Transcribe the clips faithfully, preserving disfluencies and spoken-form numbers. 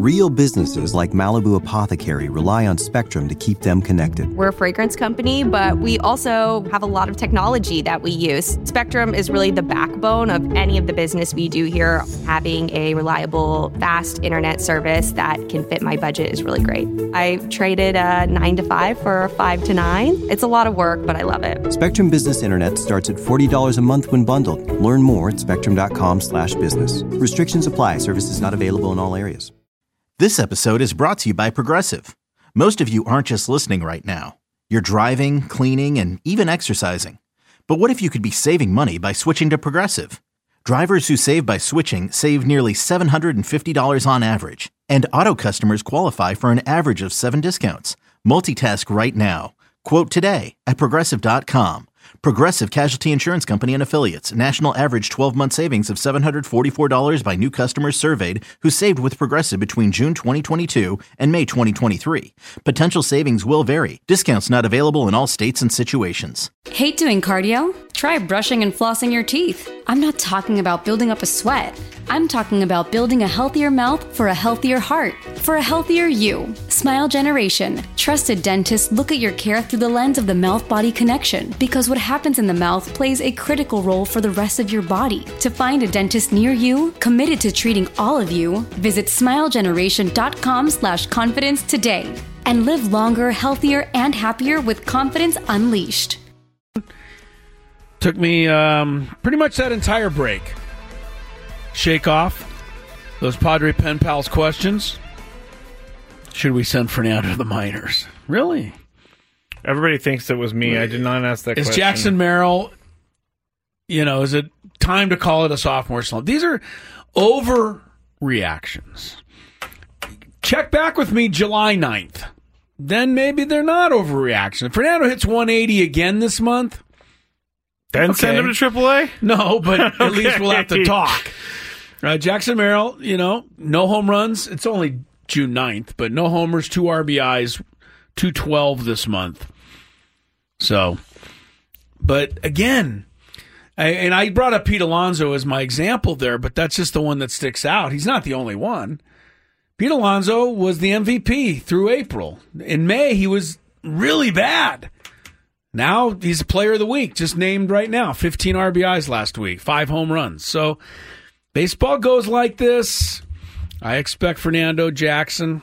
Real businesses like Malibu Apothecary rely on Spectrum to keep them connected. We're a fragrance company, but we also have a lot of technology that we use. Spectrum is really the backbone of any of the business we do here. Having a reliable, fast internet service that can fit my budget is really great. I traded a nine to five for a five to nine. It's a lot of work, but I love it. Spectrum Business Internet starts at forty dollars a month when bundled. Learn more at spectrum.com slash business. Restrictions apply. Services not available in all areas. This episode is brought to you by Progressive. Most of you aren't just listening right now. You're driving, cleaning, and even exercising. But what if you could be saving money by switching to Progressive? Drivers who save by switching save nearly seven hundred fifty dollars on average. And auto customers qualify for an average of seven discounts. Multitask right now. Quote today at Progressive dot com. Progressive Casualty Insurance Company and Affiliates. National average twelve-month savings of seven hundred forty-four dollars by new customers surveyed who saved with Progressive between June twenty twenty-two and May twenty twenty-three. Potential savings will vary. Discounts not available in all states and situations. Hate doing cardio? Try brushing and flossing your teeth. I'm not talking about building up a sweat. I'm talking about building a healthier mouth for a healthier heart, for a healthier you. Smile Generation. Trusted dentists look at your care through the lens of the mouth-body connection, because what happens in the mouth plays a critical role for the rest of your body. To find a dentist near you, committed to treating all of you, visit smilegeneration.com slash confidence today and live longer, healthier, and happier with confidence unleashed. Took me um, pretty much that entire break. Shake off those Padre Pen Pals questions. Should we send Fernando to the minors? Really? Everybody thinks it was me. I did not ask that is question. Is Jackson Merrill, you know, is it time to call it a sophomore slump? These are overreactions. Check back with me July ninth. Then maybe they're not overreaction. If Fernando hits one eighty again this month, then okay. Send him to triple A? No, but at okay. least we'll have to talk. Uh, Jackson Merrill, you know, no home runs. It's only June ninth, but no homers, two R B Is, two twelve this month. So, but again, I, and I brought up Pete Alonso as my example there, but that's just the one that sticks out. He's not the only one. Pete Alonso was the M V P through April. In May, he was really bad. Now he's a player of the week, just named right now. fifteen R B Is last week, five home runs. So baseball goes like this. I expect Fernando Jackson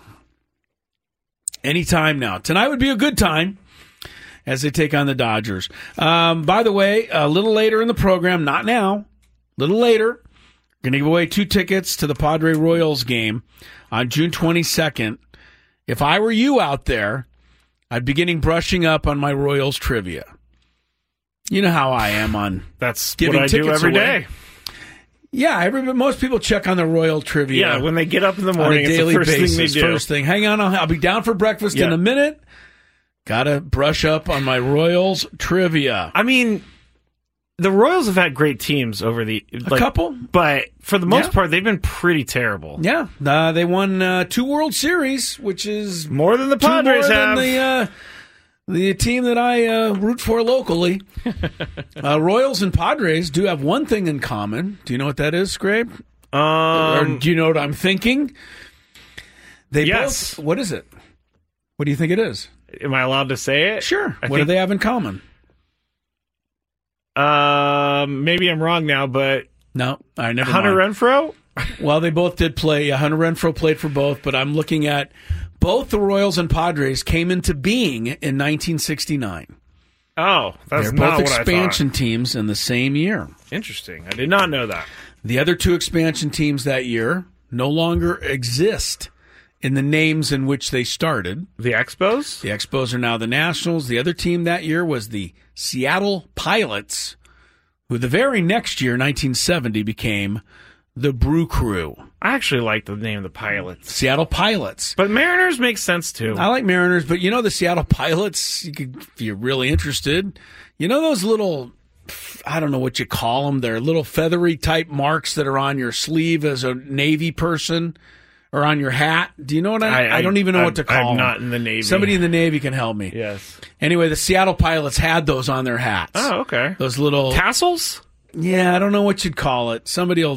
anytime now. Tonight would be a good time as they take on the Dodgers. Um, by the way, a little later in the program, not now, a little later, going to give away two tickets to the Padre Royals game on June twenty-second. If I were you out there, I'd be getting brushing up on my Royals trivia. You know how I am on That's giving what I do every away. day. Yeah, every, most people check on the Royal trivia. Yeah, when they get up in the morning, on a it's daily the first basis, thing they do. First thing. Hang on, I'll, I'll be down for breakfast yeah. in a minute. Got to brush up on my Royals trivia. I mean, the Royals have had great teams over the a like, couple, but for the most yeah. part, they've been pretty terrible. Yeah, uh, they won uh, two World Series, which is more than the two Padres more have. Than the, uh, the team that I uh, root for locally. uh, Royals and Padres do have one thing in common. Do you know what that is, Scrape? Um, or do you know what I'm thinking? They yes. both. What is it? What do you think it is? Am I allowed to say it? Sure. I what think, do they have in common? Um, maybe I'm wrong now, but no, I never. Hunter mind. Renfroe. Well, they both did play. Uh, Hunter Renfroe played for both, but I'm looking at both the Royals and Padres came into being in nineteen sixty-nine. Oh, that's They're not both what expansion I thought. teams in the same year. Interesting. I did not know that. The other two expansion teams that year no longer exist in the names in which they started. The Expos? The Expos are now the Nationals. The other team that year was the Seattle Pilots, who the very next year, nineteen seventy, became the Brew Crew. I actually like the name of the Pilots. Seattle Pilots. But Mariners makes sense, too. I like Mariners, but you know the Seattle Pilots, you could, if you're really interested, you know those little, I don't know what you call them, they're little feathery type marks that are on your sleeve as a Navy person or on your hat? Do you know what I, I, I don't even know I, what to call I'm them. I'm not in the Navy. Somebody in the Navy can help me. Yes. Anyway, the Seattle Pilots had those on their hats. Oh, okay. Those little tassels? Yeah, I don't know what you'd call it. Somebody will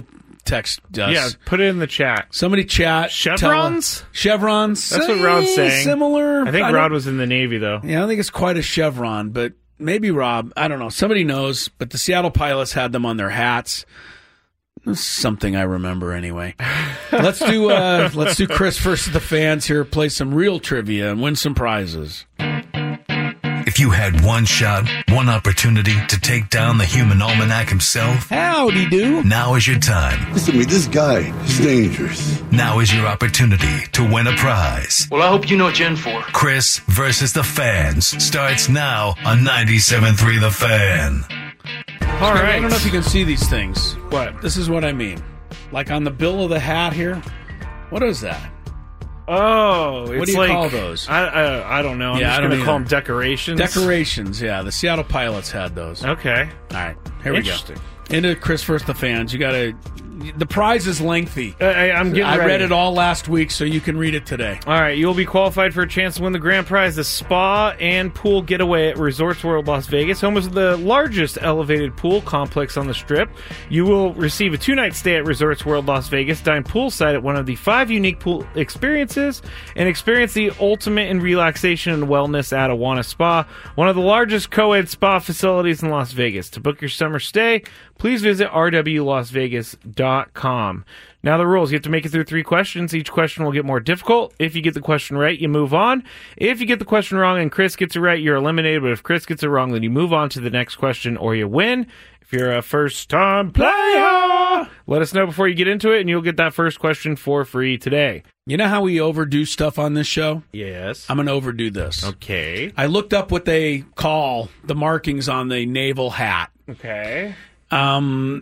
text us. Yeah, put it in the chat. Somebody chat. Chevrons? Tell, chevrons. That's what Rod's saying. Similar. I think I Rod was in the Navy, though. Yeah, I don't think it's quite a chevron, but maybe Rob. I don't know. Somebody knows, but the Seattle Pilots had them on their hats. That's something I remember anyway. Let's do uh, let's do Chris versus the fans here. Play some real trivia and win some prizes. If you had one shot, one opportunity to take down the human almanac himself, howdy do. Now is your time. Listen to me, this guy is dangerous. Now is your opportunity to win a prize. Well, I hope you know what you're in for. Chris versus the fans starts now on ninety-seven point three The Fan. All right. I don't know if you can see these things. What? This is what I mean. Like on the bill of the hat here. What is that? Oh, it's what do you like, call those? I I, I don't know. I'm yeah, just going to call them decorations. Decorations, yeah. The Seattle Pilots had those. Okay. All right. Here we go. Interesting. Into Chris versus the fans. You got to. The prize is lengthy. Uh, I, I'm getting I ready. read it all last week, so you can read it today. All right, you'll be qualified for a chance to win the grand prize, the spa and pool getaway at Resorts World Las Vegas, home is the largest elevated pool complex on the Strip. You will receive a two-night stay at Resorts World Las Vegas, dine poolside at one of the five unique pool experiences, and experience the ultimate in relaxation and wellness at Awana Spa, one of the largest co-ed spa facilities in Las Vegas. To book your summer stay, please visit r w las vegas dot com. Now the rules. You have to make it through three questions. Each question will get more difficult. If you get the question right, you move on. If you get the question wrong and Chris gets it right, you're eliminated. But if Chris gets it wrong, then you move on to the next question or you win. If you're a first-time player, let us know before you get into it, and you'll get that first question for free today. You know how we overdo stuff on this show? Yes. I'm going to overdo this. Okay. I looked up what they call the markings on the naval hat. Okay. Um,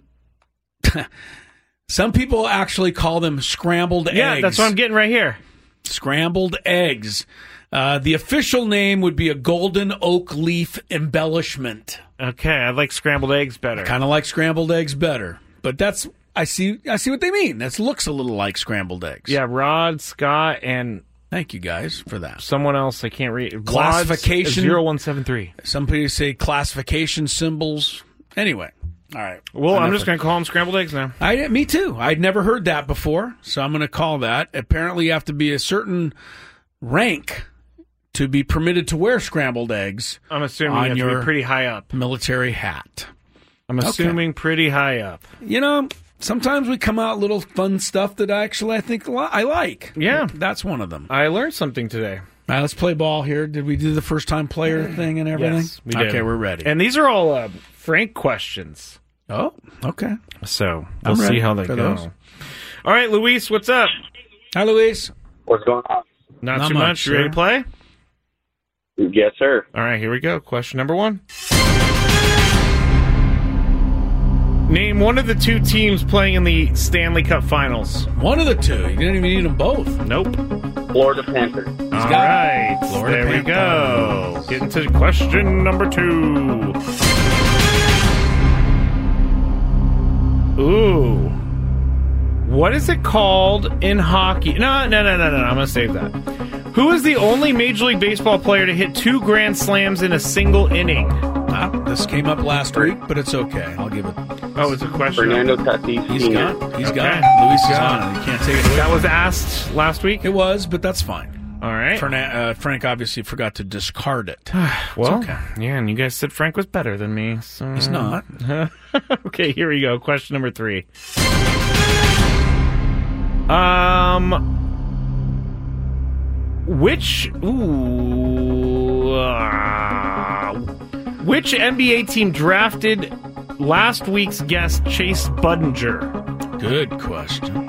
some people actually call them scrambled yeah, eggs. Yeah, that's what I'm getting right here. Scrambled eggs. Uh, the official name would be a golden oak leaf embellishment. Okay, I like scrambled eggs better. Kind of like scrambled eggs better, but that's I see. I see what they mean. That looks a little like scrambled eggs. Yeah, Rod, Scott, and thank you guys for that. Someone else I can't read. Classification zero one seven three. Some people say classification symbols. Anyway. All right. Well, I'm just going to call them scrambled eggs now. I, me too. I'd never heard that before, so I'm going to call that. Apparently, you have to be a certain rank to be permitted to wear scrambled eggs. I'm assuming on you have your to be pretty high up. Military hat. I'm assuming okay. pretty high up. You know, sometimes we come out little fun stuff that actually I think I like. Yeah. That's one of them. I learned something today. All right, let's play ball here. Did we do the first-time player thing and everything? Yes, we did. Okay, we're ready. And these are all uh, Frank questions. Oh, okay. So we'll see how they go. Those. All right, Luis, what's up? Hi, Luis. What's going on? Not, Not too much. much. You ready to play? Yes, sir. All right, here we go. Question number one. Name one of the two teams playing in the Stanley Cup Finals. One of the two. You didn't even need them both. Nope. Florida Panthers. All right. Florida there Panthers. we go. Getting to question number two. Ooh. What is it called in hockey? No, no, no, no, no. I'm going to save that. Who is the only Major League Baseball player to hit two grand slams in a single inning? Ah, this came up last week, but it's okay. I'll give it. Oh, it's a question. Fernando Tatis. He's Senior. gone. He's Okay. gone. Luis is on it. You can't take it away. That was asked last week? It was, but that's fine. All right. Fernan- uh, Frank obviously forgot to discard it. Well, okay. yeah, and you guys said Frank was better than me. So. He's not. Okay, here we go. Question number three. Um, which ooh, uh, which N B A team drafted last week's guest Chase Budinger? Good question.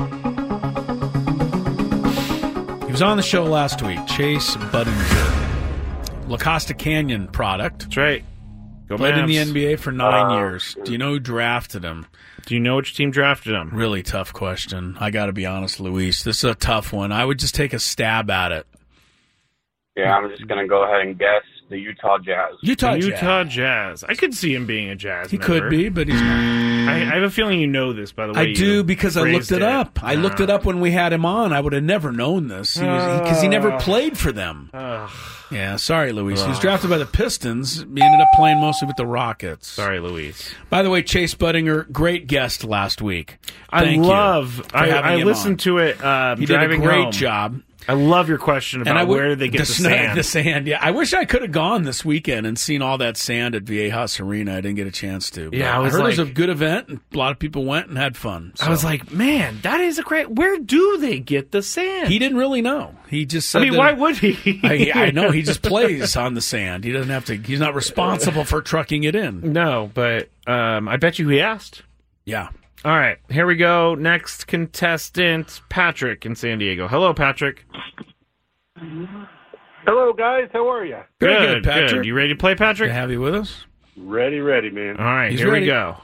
He was on the show last week. Chase Budinger, La Costa Canyon product. That's right. Go Played Mavs. in the N B A for nine Uh, years. Do you know who drafted him? Do you know which team drafted him? Really tough question. I got to be honest, Luis. This is a tough one. I would just take a stab at it. Yeah, I'm just going to go ahead and guess the Utah Jazz. Utah The Jazz. Utah Jazz. I could see him being a Jazz He member. could be, but he's not. I, I have a feeling you know this, by the way. I you do because I looked phrased it up. I looked it up when we had him on. I would have never known this because he, he never played for them. Ugh. Yeah, sorry, Luis. He was Ugh. drafted by the Pistons. He ended up playing mostly with the Rockets. Sorry, Luis. By the way, Chase Budinger, great guest last week. Thank I love. you for I, having I him listened on. to it. Uh, He did a driving great home. job. I love your question about And I w- where did they get the, sna- sand. The sand, yeah. I wish I could have gone this weekend and seen all that sand at Viejas Arena. I didn't get a chance to. But Yeah, I was heard it was like- a good event, and a lot of people went and had fun. I was so. like, man, that is a great. Where do they get the sand? He didn't really know. He just said I mean, that- why would he? I, I know he just plays on the sand. He doesn't have to. He's not responsible for trucking it in. No, but um, I bet you he asked. Yeah. All right, here we go. Next contestant, Patrick in San Diego. Hello, Patrick. Hello, guys. How are you? Very Good, good, Patrick. good. You ready to play, Patrick? To have you with us? Ready, ready, man. All right, He's here ready. we go.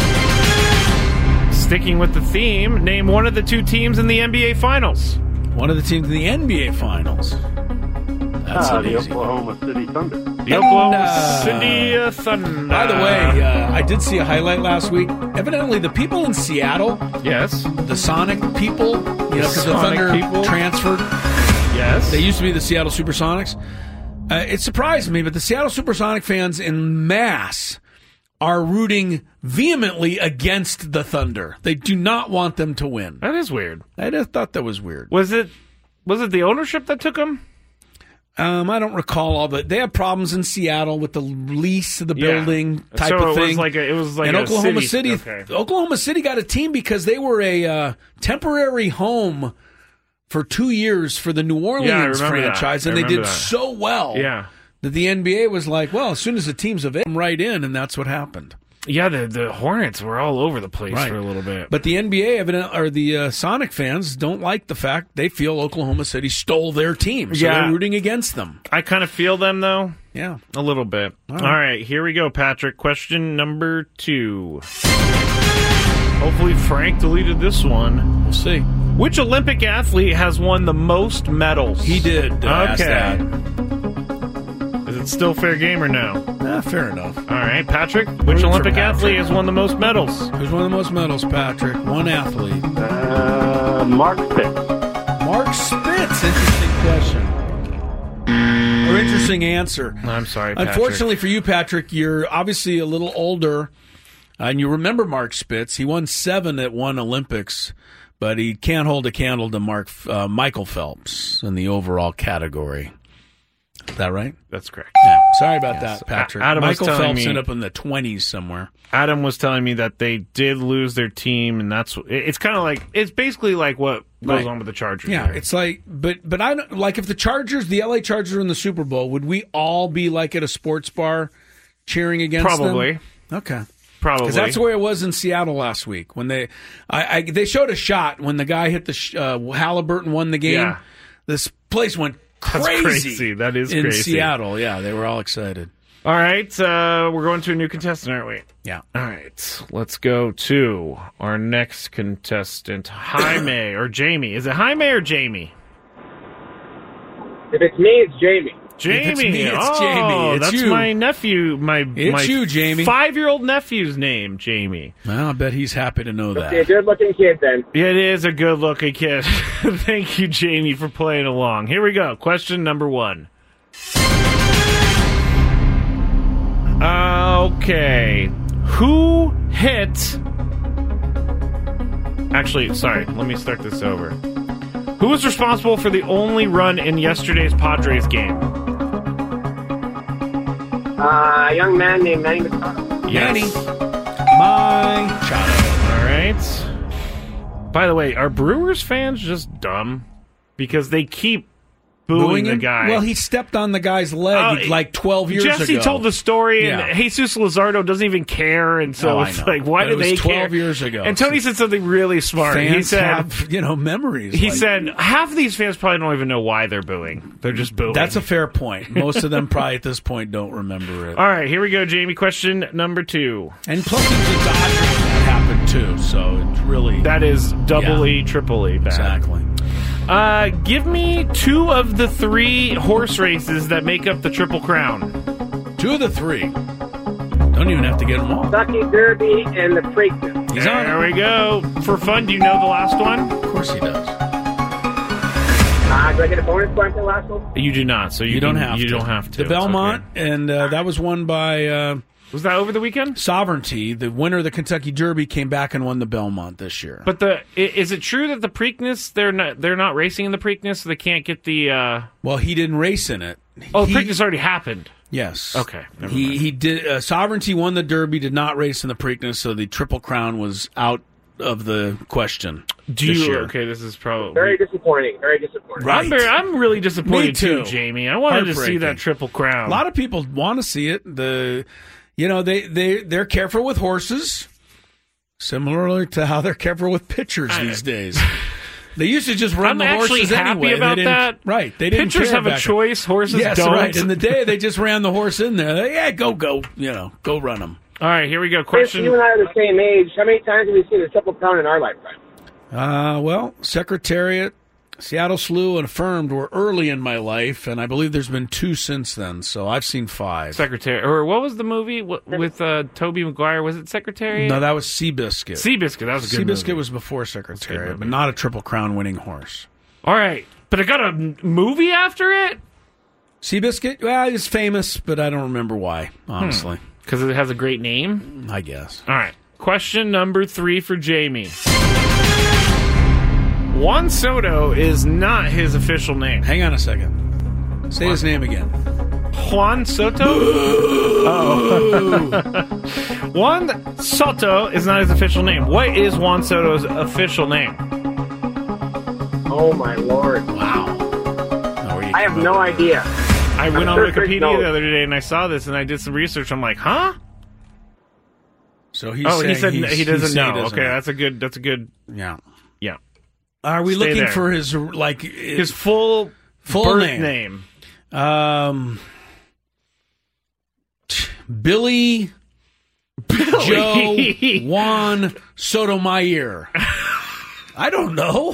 Sticking with the theme, name one of the two teams in the N B A Finals. One of the teams in the N B A Finals. That's Ah, an the easy one. Oklahoma City Thunder. The Oklahoma Uh, City Thunder. By the way, uh, I did see a highlight last week. Evidently, the people in Seattle, yes, the Sonic people, you know, because the Sonic Thunder people? transferred. yes, They used to be the Seattle Supersonics. Uh, it surprised me, but the Seattle Supersonic fans in mass are rooting vehemently against the Thunder. They do not want them to win. that is weird. I just thought that was weird. Was it? Was it the ownership that took him? Um, I don't recall all the. They have problems in Seattle with the lease of the Yeah. building type so of it thing. was like a, it was like and a Oklahoma city. City, Okay. Oklahoma City got a team because they were a uh, temporary home for two years for the New Orleans Yeah, I remember that. franchise, I and they remember did that. so well Yeah, that the N B A was like, well, as soon as the team's available, right in, and that's what happened. yeah. The the Hornets were all over the place Right. for a little bit. But the N B A, evident, or the uh, Sonic fans, don't like the fact they feel Oklahoma City stole their team, so Yeah. they're rooting against them. I kind of feel them though. Yeah. A little bit. All right. All right, here we go, Patrick. Question number two. Hopefully Frank deleted this one. We'll see. Which Olympic athlete has won the most medals? He did uh, ask Okay. that. Is it still fair game or no? Ah, fair enough. All right, Patrick. Which Rooting for Olympic Patrick. athlete has won the most medals? Who's won the most medals, Patrick? One athlete. Uh, Mark Spitz. Mark Spitz. Interesting question. Or interesting answer. I'm sorry, Patrick. Unfortunately for you, Patrick, you're obviously a little older, uh, and you remember Mark Spitz. He won seven at one Olympics, but he can't hold a candle to Mark uh, Michael Phelps in the overall category. Is that right? That's correct. Yeah. Sorry about Yes. that, Patrick. A- Adam was Michael telling Phelps me- ended up in the twenties somewhere. Adam was telling me that they did lose their team, and that's it's kind of like it's basically like what goes Right. on with the Chargers. Yeah, here. it's like, but but I don't like if the Chargers, the L A Chargers, are in the Super Bowl. Would we all be like at a sports bar cheering against Probably. them? Okay, probably because that's the way it was in Seattle last week when they, I, I they showed a shot when the guy hit the sh- uh, Halliburton won the game. Yeah. This place went That's crazy. crazy. That is in crazy. Seattle. Yeah, they were all excited. All right, uh, we're going to a new contestant, aren't we? Yeah. All right, let's go to our next contestant, Jaime or Jamie. Is it Jaime or Jamie? If it's me, it's Jamie. Jamie. If it's me, it's oh, Jamie. It's that's you. my nephew. My It's my you, Jamie. Five-year-old nephew's name, Jamie. Well, I bet he's happy to know Be a that. good-looking kid, then. It is a good-looking kid. Thank you, Jamie, for playing along. Here we go. Question number one. Okay. Who hit... Actually, sorry. Let me start this over. Who was responsible for the only run in yesterday's Padres game? Uh, a young man named Manny Machado. Manny. Yes. My child. All right. By the way, are Brewers fans just dumb? Because they keep booing the him? guy. Well, he stepped on the guy's leg Oh, like twelve years Jesse ago. told the story, and Yeah. Jesus Luzardo doesn't even care, and so Oh, I it's know. like, why But do it was they twelve care? years ago. And Tony said something really smart. Fans he said, have, you know, memories. he like- said, half of these fans probably don't even know why they're booing. They're just booing. That's a fair point. Most of them probably at this point don't remember it. All right, here we go, Jamie. Question number two. And plus, he was a Dodger when that happened too, so it's really That is double Yeah. E, triple E bad. exactly. Uh, give me two of the three horse races that make up the Triple Crown. Two of the three. Don't even have to get them all. Kentucky Derby and the Preakness. He's on. There we go. For fun, do you know the last one? Of course he does. Uh, do I get a bonus point for the last one? You do not. So you, You don't can- have You to. don't have to. The It's Belmont, okay. and uh, that was won by uh, Was that over the weekend? Sovereignty. The winner of the Kentucky Derby came back and won the Belmont this year. But the i- is it true that the Preakness they're not they're not racing in the Preakness, so they can't get the? Uh... Well, he didn't race in it. Oh, He- the Preakness already happened. Yes. Okay. Never He mind. he did. Uh, Sovereignty won the Derby, did not race in the Preakness, so the Triple Crown was out of the question. Do this you? year. Okay, this is probably Very disappointing. Very disappointing. Right. I'm, very, I'm really disappointed Me too. Jamie. I wanted to see Heartbreaking. that Triple Crown. A lot of people want to see it. The, you know, they they they're careful with horses, similarly to how they're careful with pitchers these days. They used to just run I'm the actually horses happy anyway. They about didn't- that. Right? They didn't. Pitchers care have a back- choice. Horses Yes, don't. right. In the day, they just ran the horse in there. They, yeah, go go. You know, go run them. All right, here we go. Chris, Question. you and I are the same age. How many times have we seen the Triple Crown in our lifetime? Uh, well, Secretariat, Seattle Slew, and Affirmed were early in my life, and I believe there's been two since then. So I've seen five. Secretary, or what was the movie w- with uh, Tobey Maguire? Was it Secretary? No, that was Seabiscuit. Seabiscuit. That was a good Seabiscuit movie. was before Secretariat, but not a Triple Crown winning horse. All right, but it got a m- movie after it Seabiscuit, well, it's famous, but I don't remember why, honestly. because it has a great name. I guess. All right, question number three for Jamie. Juan Soto is not his official name. Hang on a second. Say his name again. Juan Soto? Oh. Juan Soto is not his official name. What is Juan Soto's official name? Oh, my Lord. Wow. I have no idea. I went on sure Chris Wikipedia knows. the other day and I saw this and I did some research. I'm like, huh? So he's oh, he saying said he's- he doesn't he's saying know. he doesn't okay, know. that's a good. That's a good. Yeah. Yeah. Are we Stay looking there. for his, like... His full full birth name? name. Um... Billy... Billy. Joe Juan Sotomayor. I don't know.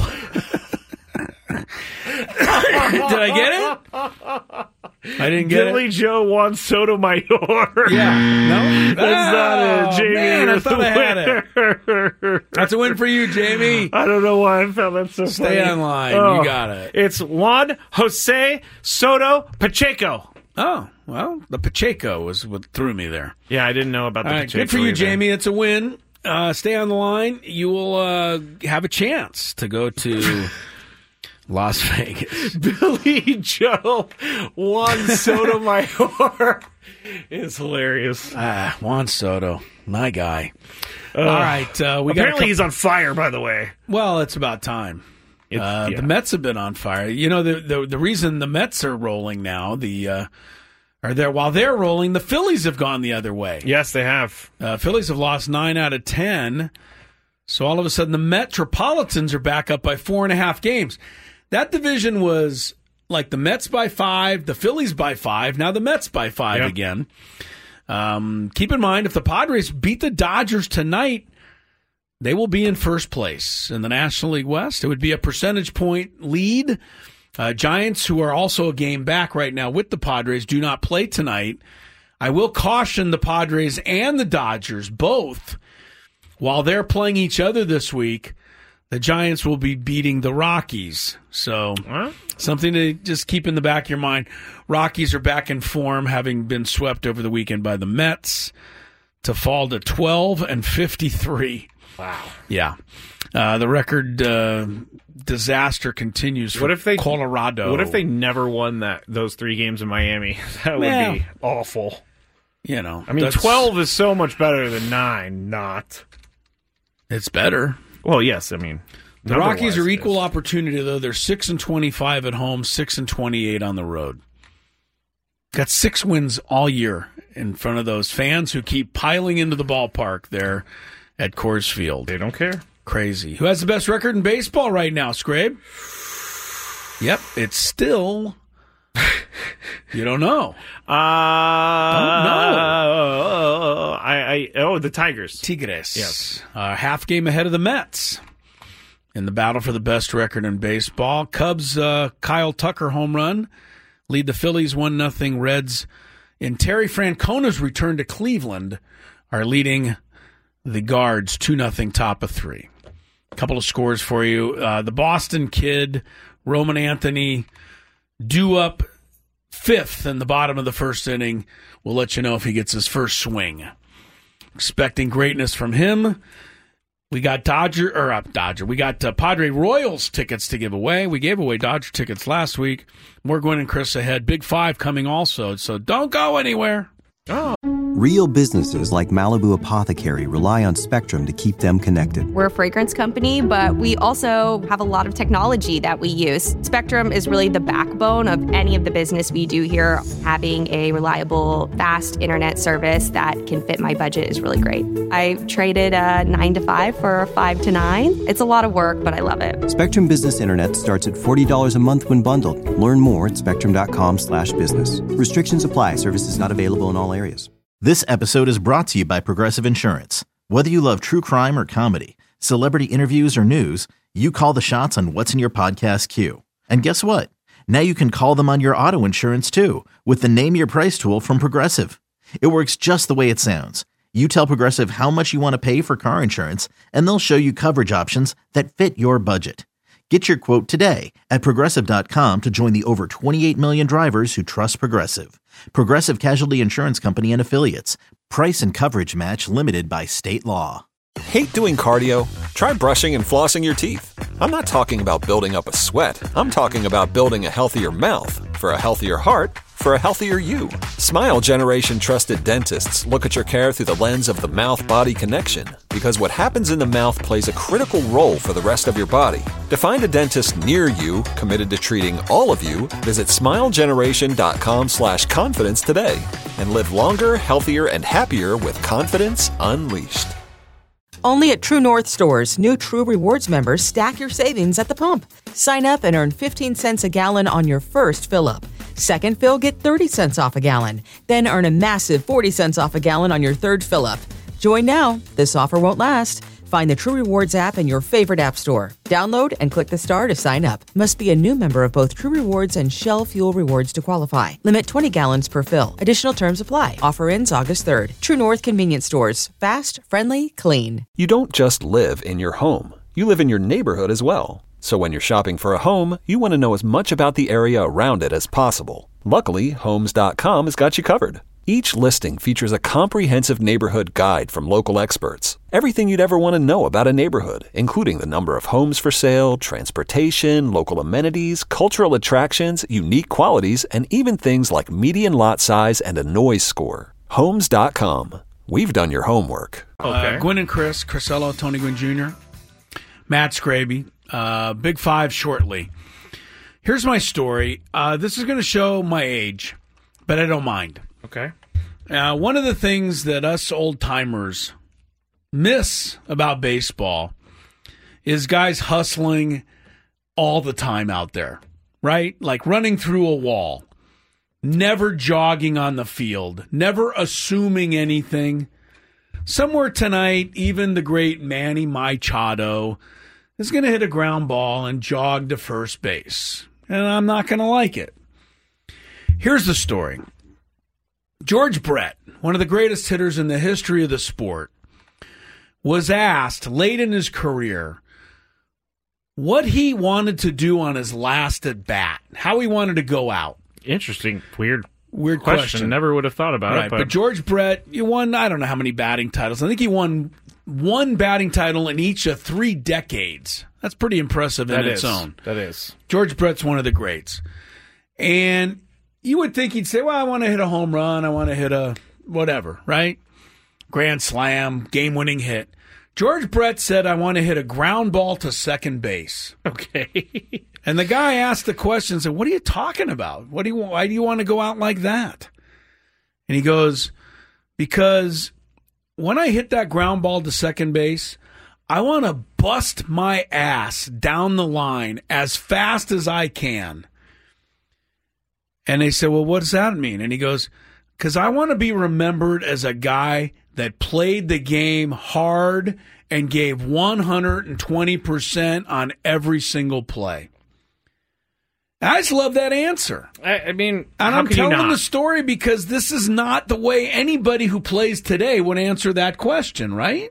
Did I get it? I didn't get Billy it. Joe Juan Sotomayor. Yeah. No? That's not Oh, it, Jamie. man, I You're thought the I had it. winner. That's a win for you, Jamie. I don't know why I felt that so Stay funny. online. Oh, You got it. It's Juan Jose Soto Pacheco. Oh, well, the Pacheco was what threw me there. Yeah, I didn't know about the All right, Pacheco good for you, either. Jamie. It's a win. Uh, stay on the line. You will uh, have a chance to go to Las Vegas. Billy Joe Juan Sotomayor is hilarious. Ah, Juan Soto, my guy. All right, uh, we got. Apparently, a he's on fire. By the way, Well, it's about time. It's- Uh, yeah. The Mets have been on fire. You know, the the, the reason the Mets are rolling now, the uh, are there while they're rolling, the Phillies have gone the other way. yes, they have. Uh, Phillies have lost nine out of ten. So all of a sudden, the Metropolitans are back up by four and a half games. That division was like the Mets by five, the Phillies by five, now the Mets by five Yep. again. Um, keep in mind, if the Padres beat the Dodgers tonight, they will be in first place in the National League West. It would be a percentage point lead. Uh, Giants, who are also a game back right now with the Padres, do not play tonight. I will caution the Padres and the Dodgers both. While they're playing each other this week, the Giants will be beating the Rockies. So Huh? something to just keep in the back of your mind. Rockies are back in form, having been swept over the weekend by the Mets to fall to twelve and fifty-three. Wow. Yeah. Uh, the record uh, disaster continues for What if they Colorado. What if they never won that those three games in Miami? That would Well, be awful. You know, I mean, that's- twelve is so much better than nine. Not. It's better. Well, yes. I mean, The Rockies are number-wise, equal it is. opportunity, though. They're six and twenty-five at home, six and twenty-eight on the road. Got six wins all year in front of those fans who keep piling into the ballpark there at Coors Field. They don't care. Crazy. Who has the best record in baseball right now, Scrabe? Yep, it's still. You don't know. Uh, Don't know. I, I oh the Tigers. Tigres. Yes. Uh, half game ahead of the Mets in the battle for the best record in baseball. Cubs, uh, Kyle Tucker home run. Lead the Phillies one nothing. Reds in Terry Francona's return to Cleveland are leading the Guards two nothing top of three. A couple of scores for you. Uh, the Boston kid, Roman Anthony, due up fifth in the bottom of the first inning. We'll let you know if he gets his first swing. Expecting greatness from him. We got Dodger, or uh, Dodger, we got uh, Padre Royals tickets to give away. We gave away Dodger tickets last week. More Gwen and Chris ahead. Big Five coming also, so don't go anywhere. Oh. Real businesses like Malibu Apothecary rely on Spectrum to keep them connected. We're a fragrance company, but we also have a lot of technology that we use. Spectrum is really the backbone of any of the business we do here. Having a reliable, fast internet service that can fit my budget is really great. I traded a nine to five for a five to nine. It's a lot of work, but I love it. Spectrum Business Internet starts at forty dollars a month when bundled. Learn more at spectrum.com slash business. Restrictions apply. Services not available in all areas. This episode is brought to you by Progressive Insurance. Whether you love true crime or comedy, celebrity interviews or news, you call the shots on what's in your podcast queue. And guess what? Now you can call them on your auto insurance too with the Name Your Price tool from Progressive. It works just the way it sounds. You tell Progressive how much you want to pay for car insurance, and they'll show you coverage options that fit your budget. Get your quote today at Progressive dot com to join the over twenty-eight million drivers who trust Progressive. Progressive Casualty Insurance Company and Affiliates. Price and coverage match limited by state law. Hate doing cardio? Try brushing and flossing your teeth. I'm not talking about building up a sweat. I'm talking about building a healthier mouth. For a healthier heart, for a healthier you. Smile Generation trusted dentists look at your care through the lens of the mouth-body connection, because what happens in the mouth plays a critical role for the rest of your body. To find a dentist near you committed to treating all of you, visit smilegeneration.com slash confidence today and live longer, healthier, and happier with confidence unleashed. Only at True North stores, new True Rewards members stack your savings at the pump. Sign up and earn fifteen cents a gallon on your first fill-up. Second fill, get thirty cents off a gallon. Then earn a massive forty cents off a gallon on your third fill-up. Join now. This offer won't last. Find the True Rewards app in your favorite app store. Download and click the star to sign up. Must be a new member of both True Rewards and Shell Fuel Rewards to qualify. Limit twenty gallons per fill. Additional terms apply. Offer ends August third. True North Convenience Stores. Fast, friendly, clean. You don't just live in your home. You live in your neighborhood as well. So when you're shopping for a home, you want to know as much about the area around it as possible. Luckily, Homes dot com has got you covered. Each listing features a comprehensive neighborhood guide from local experts. Everything you'd ever want to know about a neighborhood, including the number of homes for sale, transportation, local amenities, cultural attractions, unique qualities, and even things like median lot size and a noise score. Homes dot com. We've done your homework. Okay. Uh, Gwen and Chris, Crisello, Tony Gwynn Junior, Matt Scraby, uh, Big Five shortly. Here's my story. Uh, this is going to show my age, but I don't mind. Okay. Uh, one of the things that us old-timers miss about baseball is guys hustling all the time out there, right? Like running through a wall, never jogging on the field, never assuming anything. Somewhere tonight, even the great Manny Machado is going to hit a ground ball and jog to first base, and I'm not going to like it. Here's the story. George Brett, one of the greatest hitters in the history of the sport, was asked late in his career what he wanted to do on his last at bat, how he wanted to go out. Interesting, weird, weird question. question. Never would have thought about right, it. But... but George Brett, you won, I don't know how many batting titles. I think he won one batting title in each of three decades. That's pretty impressive in that its is. own. That is. George Brett's one of the greats. And you would think he'd say, well, I want to hit a home run. I want to hit a whatever, right? Grand slam, game-winning hit. George Brett said, I want to hit a ground ball to second base. Okay. And the guy asked the question, said, what are you talking about? What do you, why do you want to go out like that? And he goes, because when I hit that ground ball to second base, I want to bust my ass down the line as fast as I can. And they said, well, what does that mean? And he goes, because I want to be remembered as a guy that played the game hard and gave one hundred twenty percent on every single play. I just love that answer. I, I mean, and how I'm could you telling not? the story because this is not the way anybody who plays today would answer that question, right?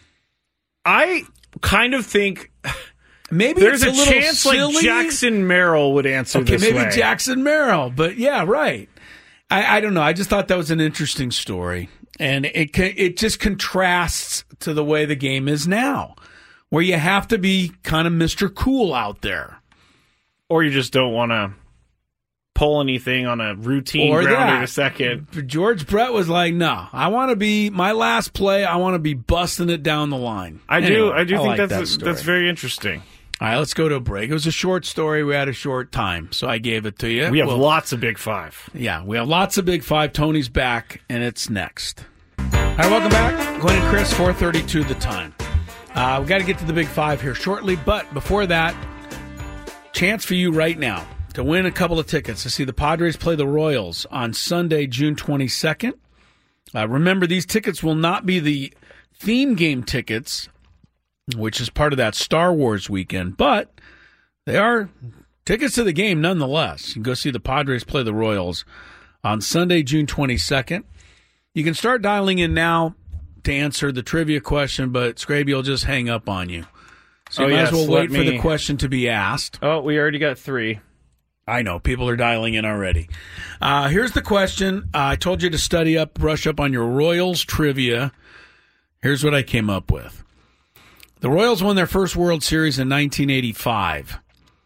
I kind of think maybe there's it's a, a, little chance silly. like Jackson Merrill would answer okay, this maybe way. Jackson Merrill, but yeah, right. I, I don't know. I just thought that was an interesting story, and it it just contrasts to the way the game is now, where you have to be kind of Mister Cool out there. Or you just don't want to pull anything on a routine or grounder that. to second. George Brett was like, no, I want to be, my last play, I want to be busting it down the line. I anyway, do I do I think like that's that that's very interesting. All right, let's go to a break. It was a short story. We had a short time, so I gave it to you. We have well, lots of Big Five. Yeah, we have lots of Big Five. Tony's back, and it's next. All right, welcome back. Glenn and Chris, four thirty-two the time. Uh, we got to get to the Big Five here shortly, but before that, chance for you right now to win a couple of tickets to see the Padres play the Royals on Sunday, June twenty-second. Uh, remember, these tickets will not be the theme game tickets, which is part of that Star Wars weekend, but they are tickets to the game nonetheless. You can go see the Padres play the Royals on Sunday, June twenty-second. You can start dialing in now to answer the trivia question, but Scraby will just hang up on you. So you oh, might yes, as well wait me... for the question to be asked. Oh, we already got three. I know. People are dialing in already. Uh, here's the question. Uh, I told you to study up, brush up on your Royals trivia. Here's what I came up with. The Royals won their first World Series in nineteen eighty-five.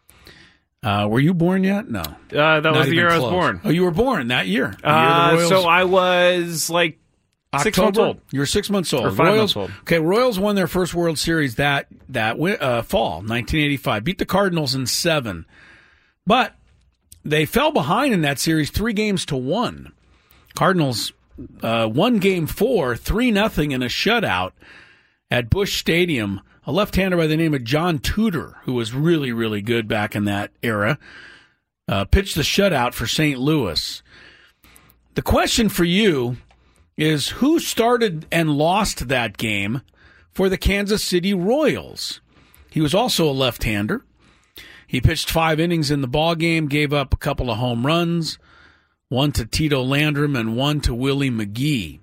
Uh, were you born yet? No. Uh, that Not was the even year close. I was born. Oh, you were born that year. The Uh, year the Royals... So I was like October? Six months old. You were six months old. Or five Royals, months old. Okay, Royals won their first World Series that that uh, fall, nineteen eighty-five. Beat the Cardinals in seven. But they fell behind in that series three games to one. Cardinals uh, won game four, three nothing in a shutout at Busch Stadium. A left-hander by the name of John Tudor, who was really, really good back in that era, uh, pitched the shutout for Saint Louis. The question for you is who started and lost that game for the Kansas City Royals? He was also a left-hander. He pitched five innings in the ballgame, gave up a couple of home runs, one to Tito Landrum and one to Willie McGee.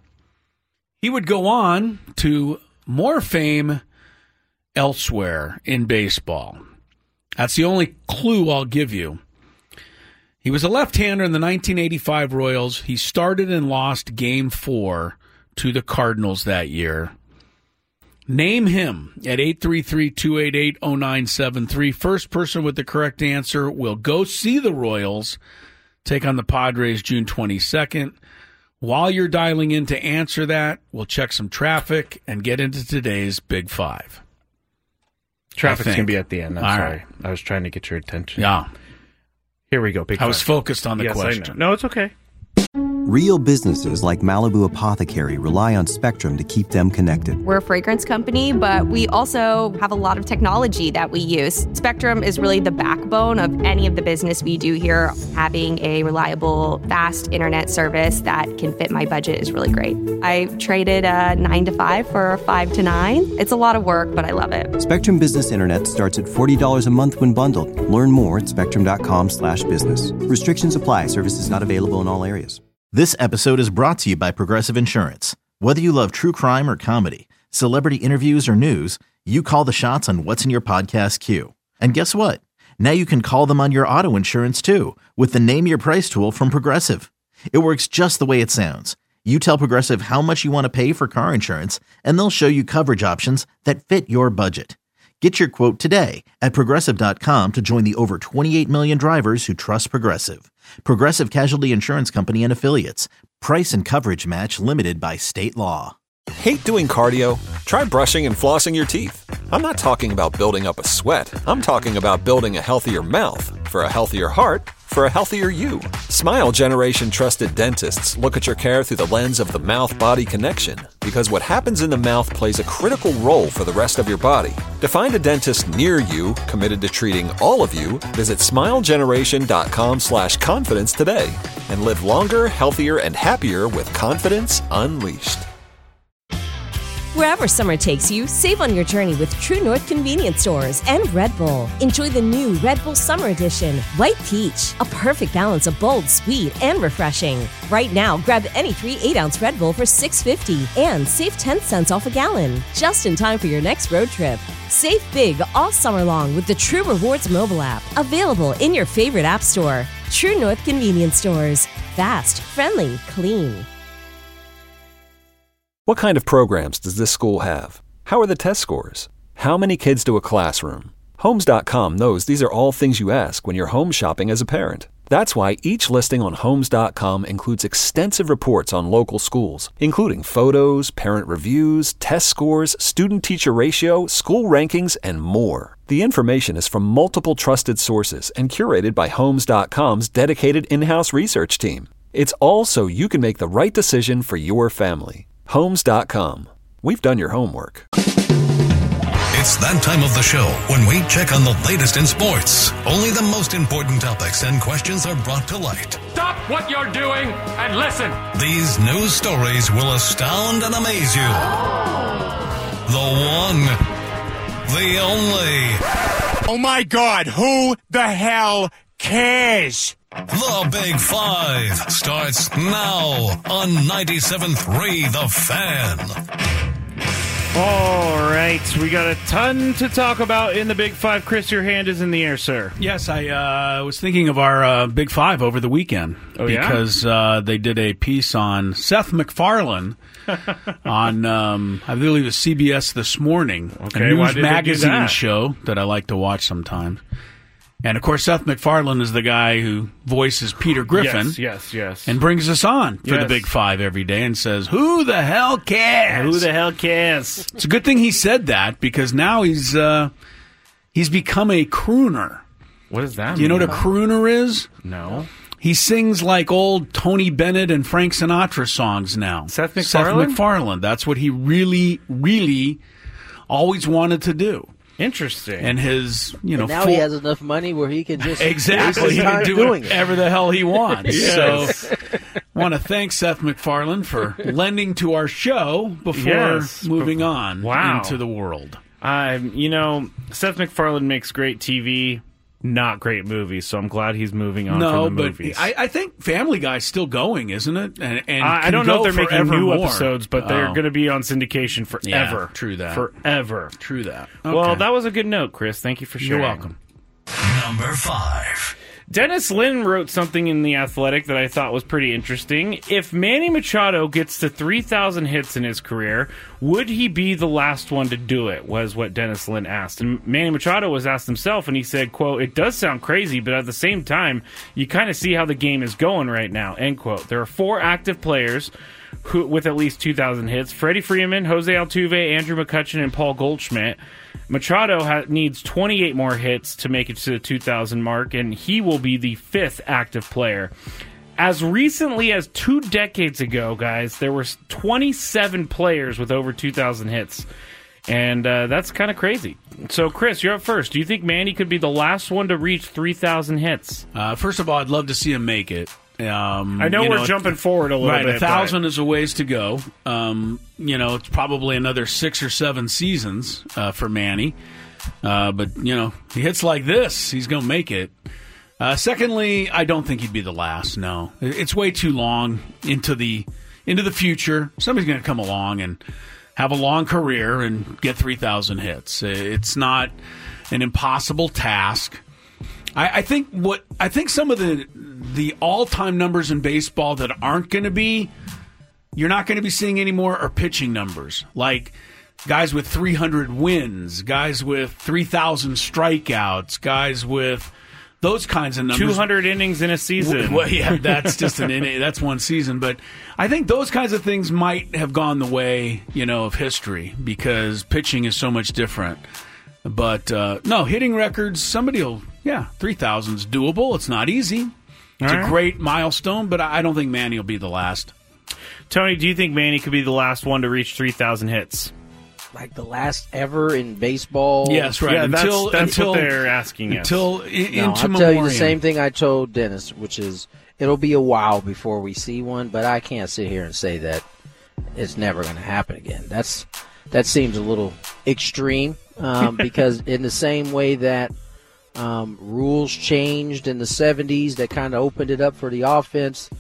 He would go on to more fame elsewhere in baseball. That's the only clue I'll give you. He was a left-hander in the nineteen eighty-five Royals. He started and lost Game four to the Cardinals that year. Name him at eight three three, two eight eight, zero nine seven three. First person with the correct answer will go see the Royals take on the Padres June twenty-second. While you're dialing in to answer that, we'll check some traffic and get into today's Big Five. Traffic's going to be at the end. I'm All sorry. right. I was trying to get your attention. Yeah. Here we go. Big I was five. focused on the yes, question. I know. No, it's okay. Real businesses like Malibu Apothecary rely on Spectrum to keep them connected. We're a fragrance company, but we also have a lot of technology that we use. Spectrum is really the backbone of any of the business we do here. Having a reliable, fast internet service that can fit my budget is really great. I traded a nine to five for a five to nine. It's a lot of work, but I love it. Spectrum Business Internet starts at forty dollars a month when bundled. Learn more at spectrum.com slash business. Restrictions apply. Services not available in all areas. This episode is brought to you by Progressive Insurance. Whether you love true crime or comedy, celebrity interviews or news, you call the shots on what's in your podcast queue. And guess what? Now you can call them on your auto insurance too with the Name Your Price tool from Progressive. It works just the way it sounds. You tell Progressive how much you want to pay for car insurance, and they'll show you coverage options that fit your budget. Get your quote today at Progressive dot com to join the over twenty-eight million drivers who trust Progressive. Progressive Casualty Insurance Company and Affiliates. Price and coverage match limited by state law. Hate doing cardio? Try brushing and flossing your teeth. I'm not talking about building up a sweat. I'm talking about building a healthier mouth. For a healthier heart, for a healthier you. Smile Generation trusted dentists look at your care through the lens of the mouth-body connection, because what happens in the mouth plays a critical role for the rest of your body. To find a dentist near you committed to treating all of you, visit smilegeneration.com slash confidence today and live longer, healthier, and happier with confidence unleashed. Wherever summer takes you, save on your journey with True North convenience stores and Red Bull. Enjoy the new Red Bull Summer Edition, White Peach, a perfect balance of bold, sweet, and refreshing. Right now, grab any three eight-ounce Red Bull for six dollars and fifty cents and save ten cents off a gallon, just in time for your next road trip. Save big all summer long with the True Rewards mobile app, available in your favorite app store. True North convenience stores. Fast, friendly, clean. What kind of programs does this school have? How are the test scores? How many kids do a classroom? Homes dot com knows these are all things you ask when you're home shopping as a parent. That's why each listing on Homes dot com includes extensive reports on local schools, including photos, parent reviews, test scores, student-teacher ratio, school rankings, and more. The information is from multiple trusted sources and curated by Homes dot com's dedicated in-house research team. It's all so you can make the right decision for your family. Homes dot com. We've done your homework. It's that time of the show when we check on the latest in sports. Only the most important topics and questions are brought to light. Stop what you're doing and listen. These news stories will astound and amaze you. The one, the only. Oh my God, who the hell cares? The Big Five starts now on ninety-seven point three The Fan. All right, we got a ton to talk about in the Big Five. Chris, your hand is in the air, sir. Yes, I uh, was thinking of our uh, Big Five over the weekend oh, because yeah? uh, they did a piece on Seth MacFarlane on, um, I believe it was C B S This Morning, okay, a why news did they do magazine that? show that I like to watch sometimes. And, of course, Seth MacFarlane is the guy who voices Peter Griffin. Yes, yes, yes. And brings us on for Yes. the Big Five every day and says, who the hell cares? Who the hell cares? It's a good thing he said that because now he's uh, he's become a crooner. What does that Do you mean? know what a crooner is? No. He sings like old Tony Bennett and Frank Sinatra songs now. Seth Seth MacFarlane? MacFarlane. That's what he really, really always wanted to do. Interesting. And his, you know, But now full- he has enough money where he can just exactly waste his he time can do doing it. whatever the hell he wants. Yes. So, want to thank Seth MacFarlane for lending to our show before Yes. moving on Wow. into the world. Um, you know, Seth MacFarlane makes great T V, not great movies, so I'm glad he's moving on No, from the but movies. I, I think Family Guy's still going, isn't it? And, and I, I can don't know go if they're making new forevermore. episodes, but they're Oh. going to be on syndication forever. Yeah, true that. Forever. True that. Well, Okay. that was a good note, Chris. Thank you for You're sharing. welcome. Number five. Dennis Lin wrote something in The Athletic that I thought was pretty interesting. If Manny Machado gets to three thousand hits in his career, would he be the last one to do it, was what Dennis Lin asked. And Manny Machado was asked himself, and he said, quote, "It does sound crazy, but at the same time, you kind of see how the game is going right now," end quote. There are four active players who, with at least two thousand hits: Freddie Freeman, Jose Altuve, Andrew McCutchen, and Paul Goldschmidt. Machado ha- needs twenty-eight more hits to make it to the two thousand mark, and he will be the fifth active player. As recently as two decades ago, guys, there were twenty-seven players with over two thousand hits, and uh, that's kind of crazy. So, Chris, you're up first. Do you think Manny could be the last one to reach three thousand hits? Uh, first of all, I'd love to see him make it. Um, I know you we're jumping forward a little right, bit. a thousand is a ways to go. Um, you know, it's probably another six or seven seasons uh, for Manny. Uh, but, you know, he hits like this, he's going to make it. Uh, secondly, I don't think he'd be the last, no. It's way too long into the into the future. Somebody's going to come along and have a long career and get three thousand hits. It's not an impossible task. I, I think what I think some of the the all-time numbers in baseball that aren't going to be, you're not going to be seeing anymore are pitching numbers. Like guys with three hundred wins, guys with three thousand strikeouts, guys with those kinds of numbers. two hundred innings in a season. Well, yeah, that's just an inning. That's one season. But I think those kinds of things might have gone the way, you know, of history because pitching is so much different. But, uh, no, hitting records, somebody will, yeah, three thousand is doable. It's not easy. It's All a right. great milestone, but I don't think Manny will be the last. Tony, do you think Manny could be the last one to reach three thousand hits? Like the last ever in baseball. Yes, right. Yeah, until that's, that's until, what they're asking us. Until in, No, into I'll memoriam. tell you the same thing I told Dennis, which is it'll be a while before we see one, but I can't sit here and say that it's never going to happen again. That's that seems a little extreme um, because in the same way that um, rules changed in the seventies that kind of opened it up for the offense,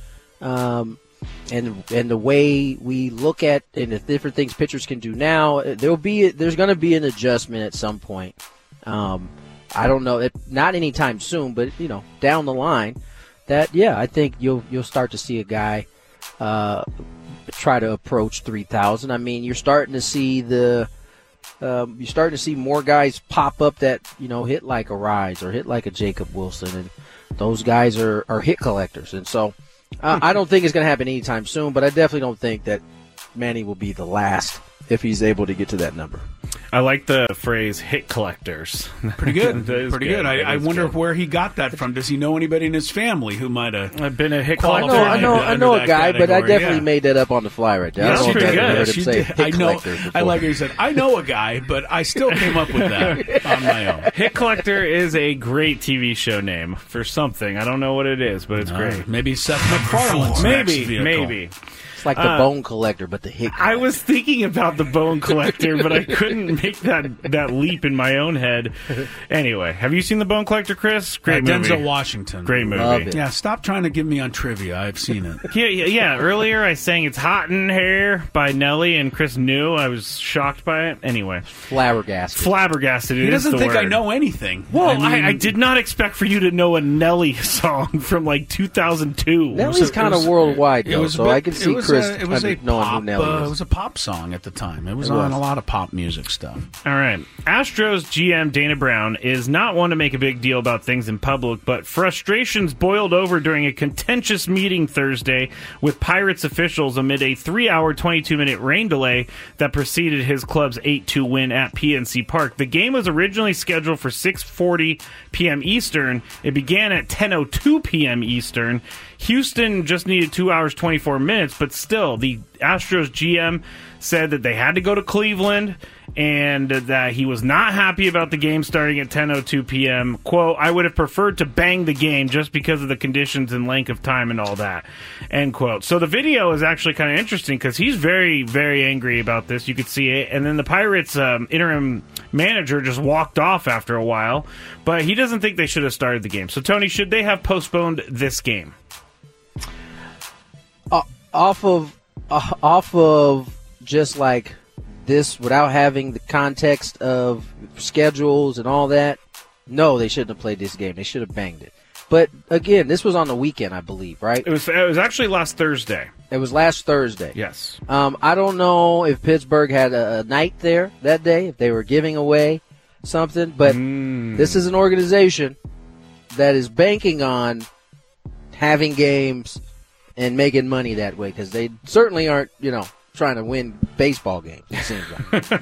um, and and the way we look at and the different things pitchers can do now, there'll be there's going to be an adjustment at some point. Um, I don't know, it, not anytime soon, but you know, down the line. That yeah, I think you'll you'll start to see a guy uh, try to approach three thousand. I mean, you're starting to see the um, you're starting to see more guys pop up that you know hit like a Rise or hit like a Jacob Wilson, and those guys are, are hit collectors. And so uh, I don't think it's going to happen anytime soon, but I definitely don't think that Manny will be the last if he's able to get to that number. I like the phrase "hit collectors." Pretty good. Pretty Pretty good. good. I, I wonder good. where he got that from. Does he know anybody in his family who might have I've been a hit I collector? know, I know, I know a guy, but I definitely yeah. made that up on the fly right there. Yes, I don't you know if did. I ever heard Yes, him you say did. hit I know. collector before. I like how you said, I know a guy, but I still came up with that on my own. Hit Collector is a great T V show name for something. I don't know what it is, but it's Uh, great. Maybe Seth MacFarlane's next Maybe, vehicle. maybe. It's like the Uh, bone collector, but the hit collector. I was thinking about the bone collector, but I couldn't make that, that leap in my own head. Anyway, have you seen the Bone Collector, Chris? Great uh, movie. Denzel Washington. Great movie. Love it. Yeah, stop trying to give me on trivia. I've seen it. Yeah, yeah, yeah. Earlier I sang "It's Hot in Here" by Nelly, and Chris knew. I was shocked by it. Anyway, Flabbergasted. flabbergasted. He it is doesn't the think I word. know anything. Well, I, mean, I did not expect for you to know a Nelly song from like two thousand two. Nelly's was a- kind it of was- worldwide, It though, was a so bit- I can see it was Chris a, it was kind a of knowing pop, who Nelly uh, is. It was a pop song at the time. It was It on was. a lot of pop music stuff. All right. Astros G M Dana Brown is not one to make a big deal about things in public, but frustrations boiled over during a contentious meeting Thursday with Pirates officials amid a three-hour, twenty-two minute rain delay that preceded his club's eight two win at P N C Park. The game was originally scheduled for six forty p.m. Eastern. It began at ten oh two p.m. Eastern. Houston just needed two hours, twenty-four minutes, but still, the Astros G M said that they had to go to Cleveland and that he was not happy about the game starting at ten oh two p.m. Quote, I would have preferred to bang the game just because of the conditions and length of time and all that. End quote. So the video is actually kind of interesting because he's very, very angry about this. You could see it. And then the Pirates um, interim manager just walked off after a while, but he doesn't think they should have started the game. So, Tony, should they have postponed this game? Uh, off of uh, off of just like this without having the context of schedules and all that, no, they shouldn't have played this game. They should have banged it. But again, this was on the weekend, I believe, right? It was it was actually last Thursday. It was last Thursday. Yes. Um, I don't know if Pittsburgh had a, a night there that day, if they were giving away something, but mm. this is an organization that is banking on having games and making money that way because they certainly aren't, you know, trying to win baseball games, it seems like.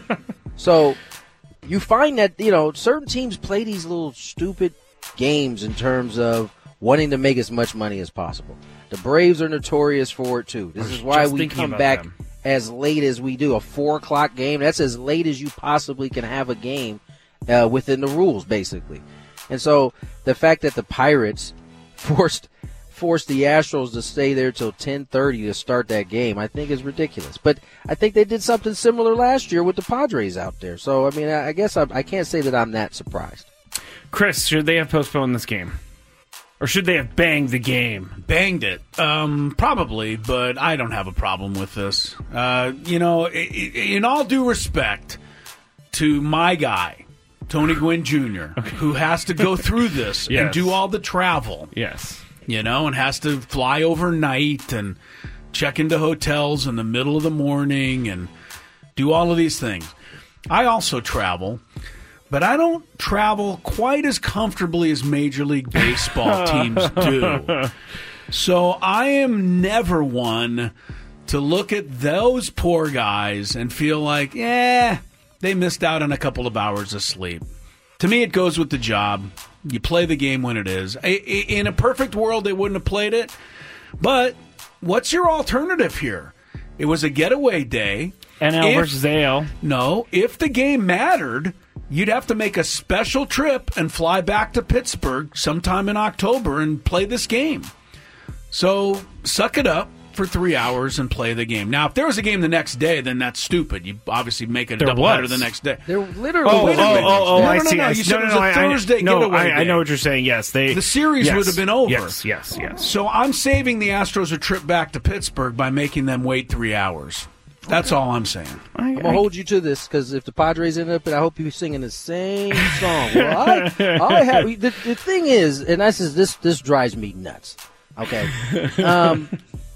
So you find that, you know, certain teams play these little stupid games in terms of wanting to make as much money as possible. The Braves are notorious for it, too. This is why just we thinking come about back them. as late as we do. A four o'clock game, that's as late as you possibly can have a game uh, within the rules, basically. And so the fact that the Pirates forced forced the Astros to stay there till ten thirty to start that game, I think is ridiculous. But I think they did something similar last year with the Padres out there. So, I mean, I guess I, I can't say that I'm that surprised. Chris, should they have postponed this game? Or should they have banged the game? Banged it. Um, probably, but I don't have a problem with this. Uh, you know, i- i- in all due respect to my guy, Tony Gwynn Junior, okay. who has to go through this Yes. and do all the travel. Yes. You know, and has to fly overnight and check into hotels in the middle of the morning and do all of these things. I also travel, but I don't travel quite as comfortably as Major League Baseball teams do. So I am never one to look at those poor guys and feel like, yeah, they missed out on a couple of hours of sleep. To me, it goes with the job. You play the game when it is. In a perfect world, they wouldn't have played it. But what's your alternative here? It was a getaway day. N L If- versus A L. No, if the game mattered, you'd have to make a special trip and fly back to Pittsburgh sometime in October and play this game. So suck it up. for three hours and play the game. Now, if there was a game the next day, then that's stupid. You obviously make a There doubleheader was. the next day. There literally. Oh, oh, wait a minute. oh, oh, No, I no, no, see. no. I You see. said no, it was no, a I- I- Thursday no, getaway I, I day. know what you're saying. Yes, they. The series yes, would have been over. Yes, yes, yes. So I'm saving the Astros a trip back to Pittsburgh by making them wait three hours. That's all I'm saying. I'm gonna hold you to this because if the Padres end up, and I hope you're singing the same song. Well, I, I have the, the thing is, and this is this this drives me nuts. Okay, um,